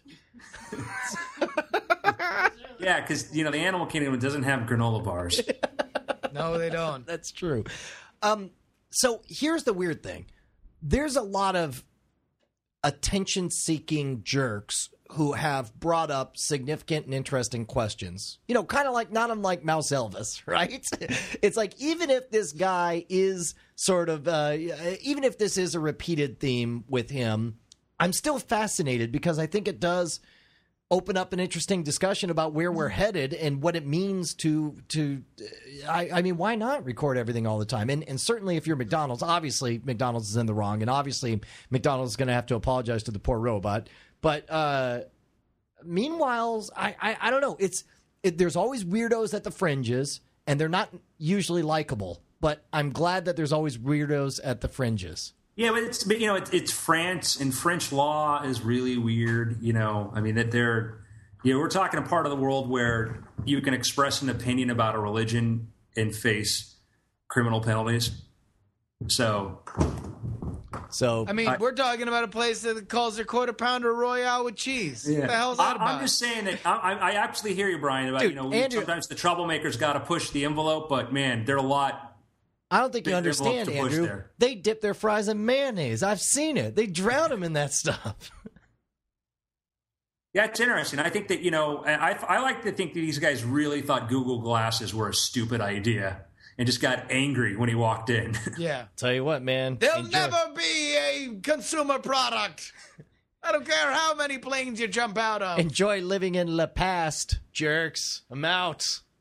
Yeah, because you know the animal kingdom doesn't have granola bars. No, they don't. That's true. Um, so here's the weird thing. There's a lot of attention-seeking jerks who have brought up significant and interesting questions. You know, kind of like, not unlike Mouse Elvis, right? It's like, even if this guy is sort of, uh, even if this is a repeated theme with him, I'm still fascinated because I think it does open up an interesting discussion about where we're headed and what it means to to I, I mean, why not record everything all the time? And and certainly if you're McDonald's, obviously McDonald's is in the wrong, and obviously McDonald's is going to have to apologize to the poor robot. But uh, meanwhile, I, I I don't know. It's it, there's always weirdos at the fringes, and they're not usually likable. But I'm glad that there's always weirdos at the fringes. Yeah, but it's but, you know it, it's France, and French law is really weird. You know, I mean that they're you know we're talking a part of the world where you can express an opinion about a religion and face criminal penalties. So, So I mean, I- we're talking about a place that calls their quarter pounder Royale with cheese. What the hell's that I, about? I'm just saying that I, I I absolutely hear you, Brian. About Dude, you know Andrew- sometimes the troublemakers got to push the envelope, but man, they're a lot. I don't think you Big envelope understand, to push Andrew. there. They dip their fries in mayonnaise. I've seen it. They drown them in that stuff. Yeah, it's interesting. I think that, you know, I, I like to think that these guys really thought Google Glasses were a stupid idea and just got angry when he walked in. yeah. Tell you what, man. They'll enjoy- never be a consumer product. I don't care how many planes you jump out of. enjoy living in the past, jerks. I'm out.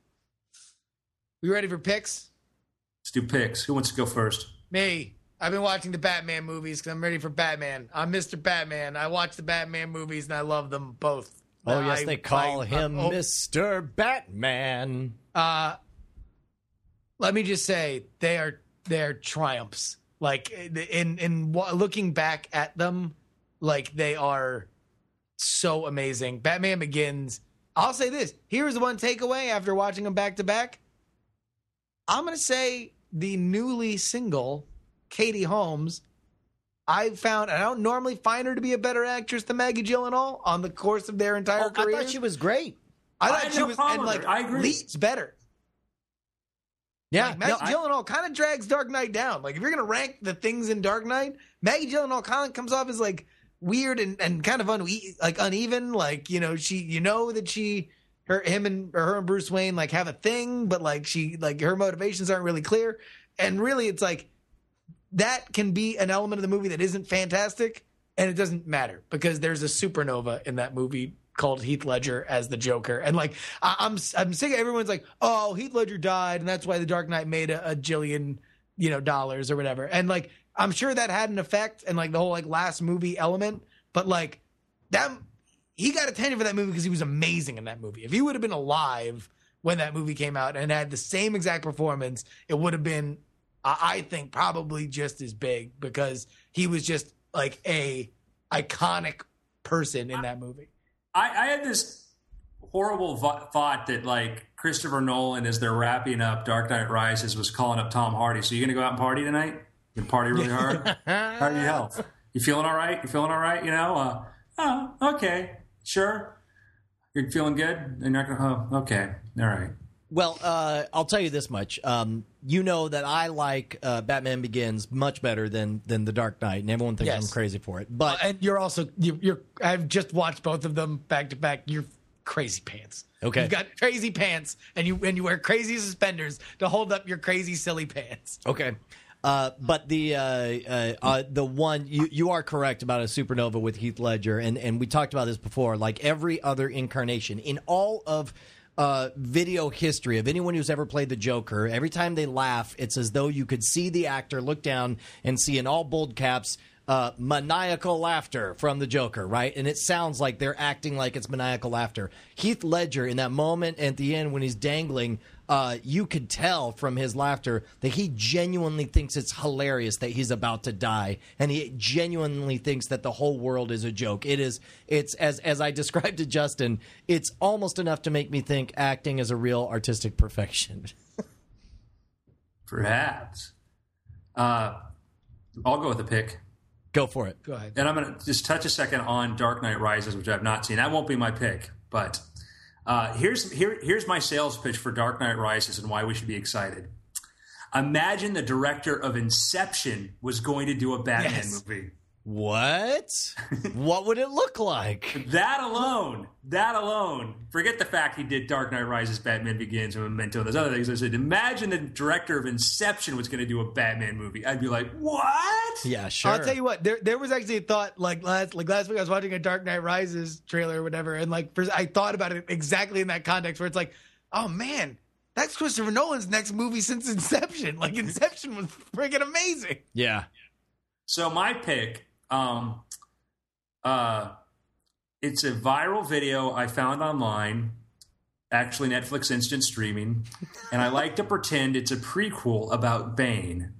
We ready for picks? Let's do picks. Who wants to go first? Me. I've been watching the Batman movies because I'm ready for Batman. I'm Mister Batman. I watch the Batman movies and I love them both. Oh, yes, I- they call I- him oh, Mister Batman. Uh, let me just say they are they are triumphs. Like in in wa- looking back at them, like they are so amazing. Batman Begins. I'll say this. Here's the one takeaway after watching them back to back. I'm gonna say the newly single Katie Holmes. I found, and I don't normally find her to be a better actress than Maggie Gyllenhaal on the course of their entire Oh, I career. thought she was great. I I thought had she no was, problem and with like her. I agree. leads better. Yeah, Like, Maggie no, I- Gyllenhaal kind of drags Dark Knight down. Like if you're gonna rank the things in Dark Knight, Maggie Gyllenhaal kind of comes off as like weird and, and kind of une- like uneven. Like you know she you know that she her him and or her and Bruce Wayne like have a thing, but like she like her motivations aren't really clear. And really, it's like that can be an element of the movie that isn't fantastic, and it doesn't matter because there's a supernova in that movie called Heath Ledger as the Joker. And like I, I'm I'm sick of everyone's like, oh, Heath Ledger died, and that's why The Dark Knight made a, a jillion, you know, dollars or whatever. And like I'm sure that had an effect and like the whole like last movie element, but like that he got attention for that movie because he was amazing in that movie. If he would have been alive when that movie came out and had the same exact performance, it would have been, I I think, probably just as big because he was just like a iconic person in that movie. I, I had this horrible vo- thought that, like, Christopher Nolan, as they're wrapping up Dark Knight Rises, was calling up Tom Hardy. So you going to go out and party tonight? You gonna party really hard? How are your health? You feeling all right? You feeling all right? You know? Uh, oh, okay, sure. You're feeling good? And you're not gonna, oh, okay, all right. Well, uh, I'll tell you this much. Um, you know that I like uh, Batman Begins much better than than The Dark Knight, and everyone thinks Yes. I'm crazy for it. But and you're also you're, you're. I've just watched both of them back to back. You're crazy pants. Okay. You've got crazy pants, and you and you wear crazy suspenders to hold up your crazy silly pants. okay. Uh, but the uh, uh, uh, the one you you are correct about a supernova with Heath Ledger, and and we talked about this before. Like every other incarnation in all of uh, video history of anyone who's ever played the Joker, every time they laugh, it's as though you could see the actor look down and see in all bold caps. Uh, maniacal laughter from the Joker, right? And it sounds like they're acting like it's maniacal laughter. Heath Ledger, in that moment at the end when he's dangling, uh, you could tell from his laughter that he genuinely thinks it's hilarious that he's about to die, and he genuinely thinks that the whole world is a joke. It is, it's as as I described to Justin, it's almost enough to make me think acting is a real artistic perfection. Perhaps. Uh, I'll go with a pick. Go for it. Go ahead. And I'm going to just touch a second on Dark Knight Rises, which I've not seen. That won't be my pick, but uh, here's here here's my sales pitch for Dark Knight Rises and why we should be excited. Imagine the director of Inception was going to do a Batman Yes. movie. What? What would it look like? That alone, that alone, forget the fact he did Dark Knight Rises, Batman Begins, and Memento, and those other things. I said, imagine the director of Inception was going to do a Batman movie. I'd be like, what? Yeah, sure. I'll tell you what. There, there was actually a thought like last, like last week. I was watching a Dark Knight Rises trailer or whatever, and like for, I thought about it exactly in that context, where it's like, oh man, that's Christopher Nolan's next movie since Inception. Like Inception was freaking amazing. Yeah. So my pick, um, uh, it's a viral video I found online, actually Netflix instant streaming, and I like to pretend it's a prequel about Bane.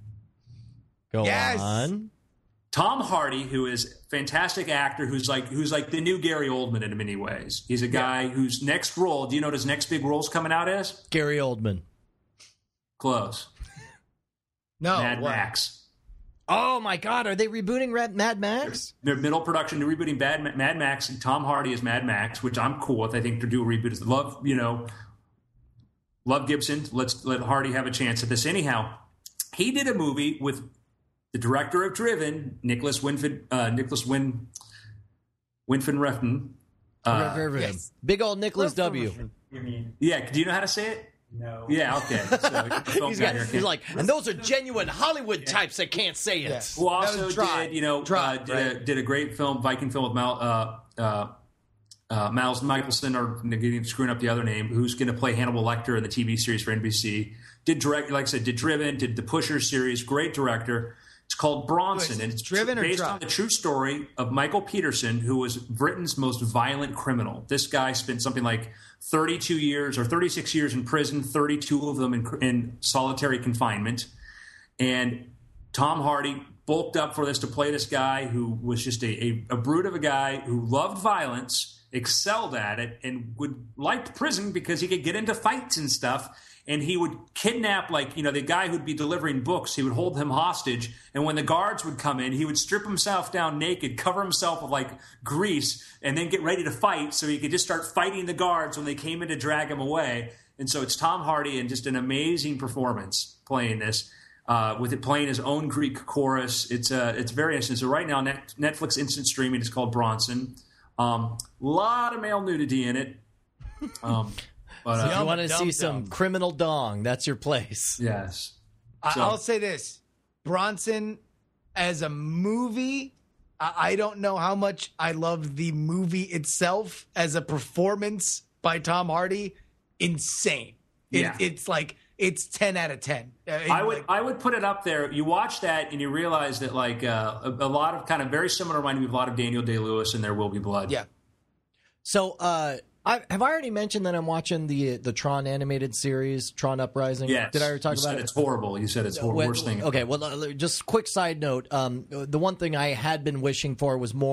Go Yes. on. Tom Hardy, who is a fantastic actor, who's like who's like the new Gary Oldman in many ways. He's a guy whose next role, do you know what his next big role's coming out as? Gary Oldman. Close. No, Mad what? Max. Oh my God! Are they rebooting Red Mad Max? They're middle production. They're rebooting Bad Mad Max, and Tom Hardy is Mad Max, which I'm cool with. I think to do a reboot. Love, you know, love Gibson. Let's let Hardy have a chance at this. Anyhow, he did a movie with the director of Driven, Nicholas Winford, uh, Nicholas Win, Winford Refn. Uh, Yes. Big old Nicholas W. You mean yeah, do you know how to say it? no? Yeah, okay. So, film He's, guy got, here he's can't- like, and those are genuine Hollywood types that can't say it. Yeah. Who also That was Dry. did, you know, Dry, uh, did, a, did a great film, Viking film with Mal, uh, uh, uh, Miles Michelson, or getting screwing up the other name, who's going to play Hannibal Lecter in the T V series for N B C. Did direct, like I said, did Driven, did the Pusher series. Great director. It's called Bronson, Wait, and it's Driven or based Dry? on the true story of Michael Peterson, who was Britain's most violent criminal. This guy spent something like thirty-two years or thirty-six years in prison, thirty-two of them in, in solitary confinement. And Tom Hardy bulked up for this to play this guy who was just a, a, a brute of a guy who loved violence, excelled at it, and would liked prison because he could get into fights and stuff. And he would kidnap, like, you know, the guy who'd be delivering books. He would hold him hostage. And when the guards would come in, he would strip himself down naked, cover himself with, like, grease, and then get ready to fight so he could just start fighting the guards when they came in to drag him away. And so it's Tom Hardy and just an amazing performance playing this, uh, with it playing his own Greek chorus. It's uh, it's very interesting. So right now, Net- Netflix instant streaming is called Bronson. A um, lot of male nudity in it. Um But, So if uh, you want to Dumb, see dumb, some dumb. criminal dong, that's your place. yes. I- So- I'll say this: Bronson, as a movie, I, I don't know how much I loved the movie itself. As a performance by Tom Hardy, insane. It, Yeah. It's like it's ten out of ten. Uh, it- I would like- I would put it up there. You watch that and you realize that like uh, a, a lot of kind of very similar, reminding me of a lot of Daniel Day-Lewis and There Will Be Blood. yeah. So, uh, I, have I already mentioned that I'm watching the the Tron animated series, Tron Uprising? Yes. Did I already talk you about said it? It's horrible. You said it's the Well, worst thing. Okay, well, uh, just quick side note. Um, the one thing I had been wishing for was more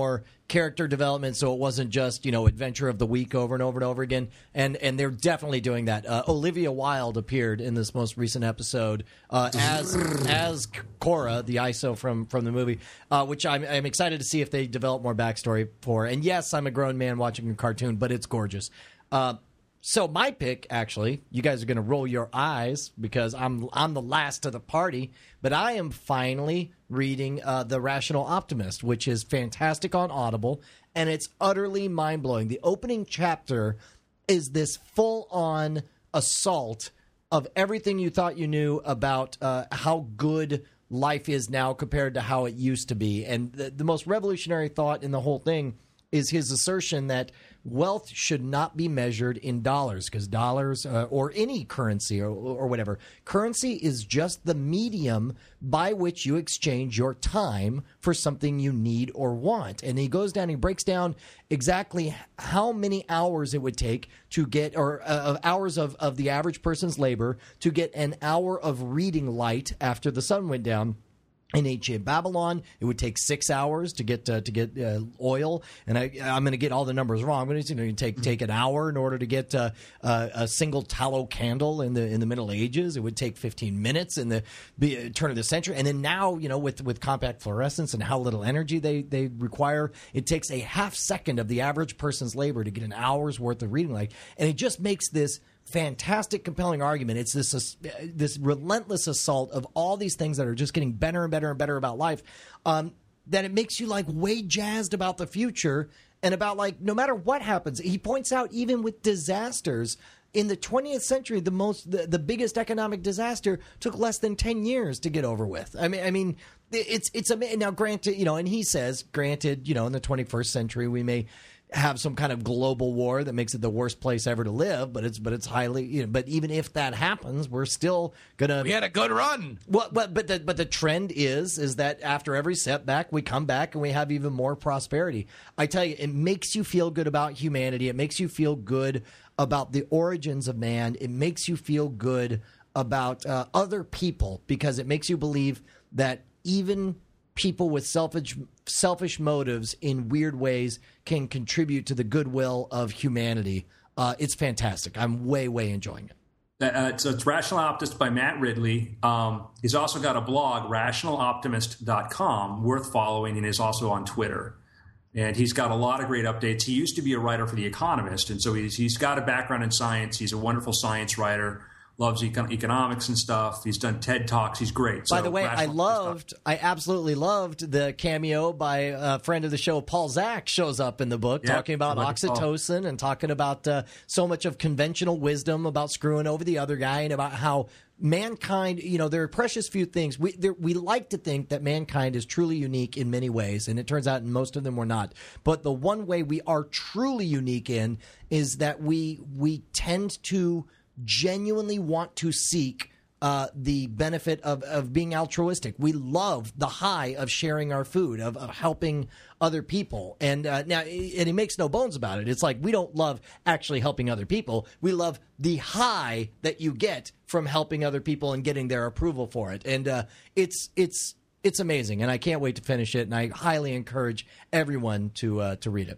character development, so it wasn't just, you know, adventure of the week over and over and over again. And and they're definitely doing that. Uh, Olivia Wilde appeared in this most recent episode uh, as as Cora, the I S O from from the movie, uh, which I'm I'm excited to see if they develop more backstory for. And yes, I'm a grown man watching a cartoon, but it's gorgeous. Uh, So my pick, actually, you guys are going to roll your eyes because I'm I'm the last of the party, but I am finally reading uh, The Rational Optimist, which is fantastic on Audible, and it's utterly mind-blowing. The opening chapter is this full-on assault of everything you thought you knew about uh, how good life is now compared to how it used to be. And the, the most revolutionary thought in the whole thing is his assertion that wealth should not be measured in dollars, because dollars uh, or any currency or, or whatever, currency is just the medium by which you exchange your time for something you need or want. And he goes down, he breaks down exactly how many hours it would take to get, or uh, hours of, of the average person's labor to get an hour of reading light after the sun went down. In ancient Babylon, it would take six hours to get uh, to get uh, oil, and I, I'm going to get all the numbers wrong. I'm going to you know, take take an hour in order to get uh, uh, a single tallow candle in the in the Middle Ages. It would take fifteen minutes in the, the turn of the century, and then now you know with, with compact fluorescence and how little energy they, they require, it takes a half second of the average person's labor to get an hour's worth of reading light, and it just makes this fantastic, compelling argument. It's this uh, this relentless assault of all these things that are just getting better and better and better about life, um, that it makes you like way jazzed about the future and about like no matter what happens. He points out even with disasters in the twentieth century, the most the, the biggest economic disaster took less than ten years to get over with. I mean, I mean, it's it's amazing. Now, granted, you know, and he says, granted, you know, in the twenty-first century, we may have some kind of global war that makes it the worst place ever to live, but it's but it's highly, you know, but even if that happens, we're still gonna. We had a good run. Well, but but the but the trend is is that after every setback, we come back and we have even more prosperity. I tell you, it makes you feel good about humanity. It makes you feel good about the origins of man. It makes you feel good about uh, other people because it makes you believe that even people with selfish selfish motives in weird ways can contribute to the goodwill of humanity. Uh, it's fantastic. I'm way, way enjoying it. Uh, so it's Rational Optimist by Matt Ridley. Um, he's also got a blog, rational optimist dot com, worth following, and is also on Twitter. And he's got a lot of great updates. He used to be a writer for The Economist, and so he's, he's got a background in science. He's a wonderful science writer. Loves econ- economics and stuff. He's done TED Talks. He's great. So by the way, I loved, I absolutely loved the cameo by a friend of the show, Paul Zak, shows up in the book yeah, talking about oxytocin and talking about uh, so much of conventional wisdom about screwing over the other guy and about how mankind, you know, there are precious few things. We there, we like to think that mankind is truly unique in many ways, and it turns out in most of them we're not. But the one way we are truly unique in is that we we tend to genuinely want to seek uh, the benefit of, of being altruistic. We love the high of sharing our food, of, of helping other people. And uh, now, and he makes no bones about it. It's like we don't love actually helping other people. We love the high that you get from helping other people and getting their approval for it. And uh, it's it's it's amazing. And I can't wait to finish it. And I highly encourage everyone to uh, to read it.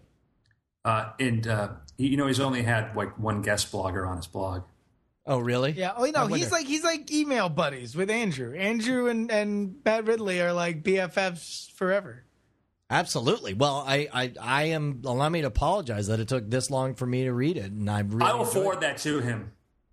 Uh, and uh, you know, he's only had like one guest blogger on his blog. Oh, really? Yeah. Oh, no. He's like he's like email buddies with Andrew. Andrew and, and Matt Ridley are like B F Fs forever. Absolutely. Well, I, I, I am. Allow me to apologize that it took this long for me to read it, and I really. I will forward it. that to him.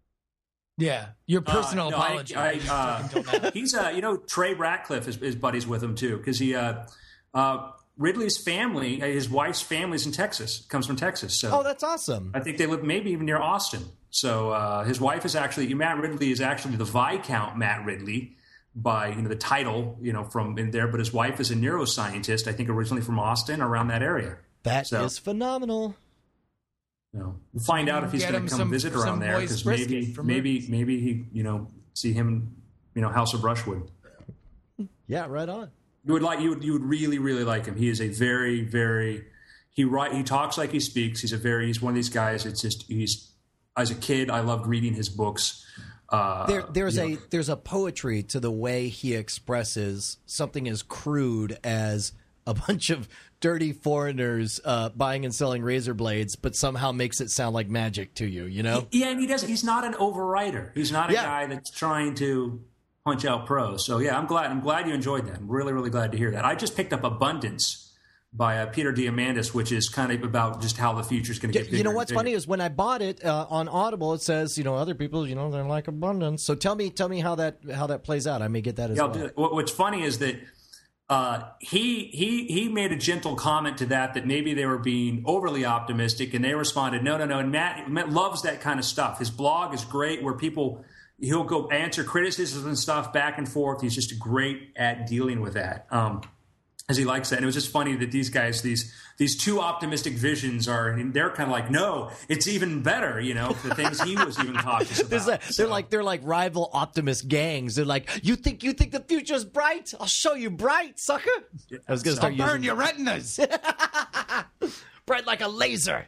Yeah, your personal uh, no, apology. I, I, uh, he's uh, you know, Trey Ratcliffe is, is buddies with him too because he uh, uh, Ridley's family, his wife's family's in Texas, comes from Texas. So oh, that's awesome. I think they live maybe even near Austin. So uh, his wife is actually Matt Ridley is actually the Viscount Matt Ridley by you know the title you know from in there, but his wife is a neuroscientist. I think originally from Austin, around that area. That so, is phenomenal. You know, we'll find out if he's going to come some, visit around there because maybe maybe maybe he you know see him you know House of Brushwood. Yeah, right on. You would like you would you would really really like him. He is a very very he write he talks like he speaks. He's a very he's one of these guys. It's just he's as a kid I loved reading his books. Uh, there there's a know. there's a poetry to the way he expresses something as crude as a bunch of dirty foreigners uh, buying and selling razor blades, but somehow makes it sound like magic to you, you know? Yeah, and he does. He's not an overwriter. He's not a Yeah. guy that's trying to punch out pros. So yeah, I'm glad. I'm glad you enjoyed that. I'm really, really glad to hear that. I just picked up Abundance by uh, Peter Diamandis, which is kind of about just how the future is going to get bigger. You know and what's bigger. funny is when I bought it uh, on Audible, it says, you know, other people, you know, they're like abundance. So tell me, tell me how that how that plays out. I may get that as Yeah, I'll well. do it. What- What's funny is that uh, he he he made a gentle comment to that that maybe they were being overly optimistic, and they responded, no, no, no. And Matt, Matt loves that kind of stuff. His blog is great, where people he'll go answer criticisms and stuff back and forth. He's just great at dealing with that. Um, As he likes that. And it was just funny that these guys, these these two optimistic visions are, and they're kind of like, no, it's even better, you know, the things he was even cautious There's about. a- So- they're like they're like rival optimist gangs. They're like, you think you think the future's bright? I'll show you bright, sucker. I was gonna start Burn using your retinas. bright like a laser.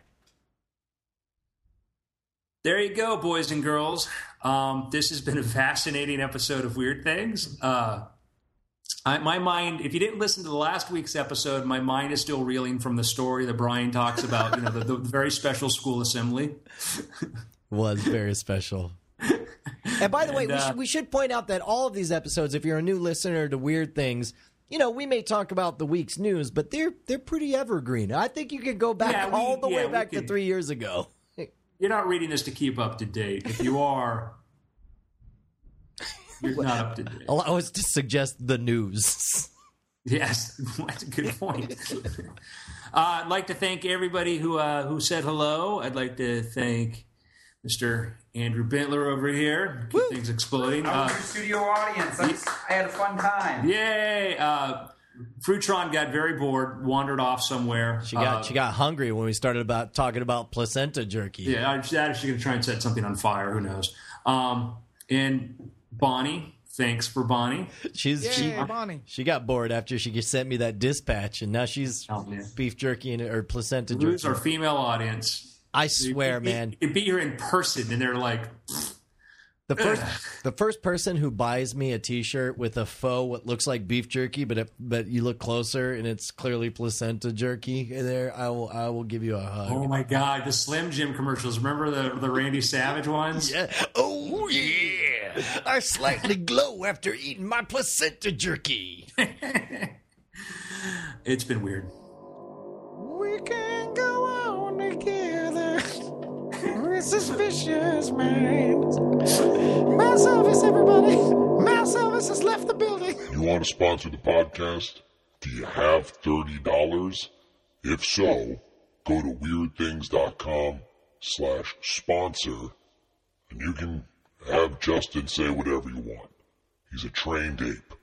There you go, boys and girls. Um, this has been a fascinating episode of Weird Things. Uh, I, my mind, if you didn't listen to the last week's episode, my mind is still reeling from the story that Brian talks about, you know, the, the very special school assembly. Was very special. And by the way, And, we, uh, should, we should point out that all of these episodes, if you're a new listener to Weird Things, you know, we may talk about the week's news, but they're they're pretty evergreen. I think you can go back Yeah, we- all the yeah, way we back to can- three years ago. You're not reading this to keep up to date. If you are, you're not up to date. Allow us to suggest the news. Yes, that's a good point. uh, I'd like to thank everybody who uh, who said hello. I'd like to thank Mister Andrew Bentler over here. Keep things exploding. I was Uh, your studio audience. I, just, I had a fun time. yay! Uh, Frutron got very bored, wandered off somewhere. She got Uh, she got hungry when we started about talking about placenta jerky. Yeah, I'm actually going to try and set something on fire. Who knows? Um, and Bonnie, thanks for Bonnie. She's she Yay, Bonnie. she got bored after she sent me that dispatch, and now she's Oh, yeah. beef jerky and or placenta Who's jerky. our female audience? I swear, You'd be- man. You'd be here in person, and they're like, The first, the first person who buys me a T-shirt with a faux what looks like beef jerky, but it, but you look closer and it's clearly placenta jerky there, I will I will give you a hug. oh my God, the Slim Jim commercials. Remember the, the Randy Savage ones? Yeah. Oh yeah, I slightly glow after eating my placenta jerky. It's been weird. We can go on together. We're suspicious minds. Mouse Elvis, everybody. Mouse Elvis has left the building. You want to sponsor the podcast? Do you have thirty dollars? If so, go to weirdthings.com slash sponsor and you can have Justin say whatever you want. He's a trained ape.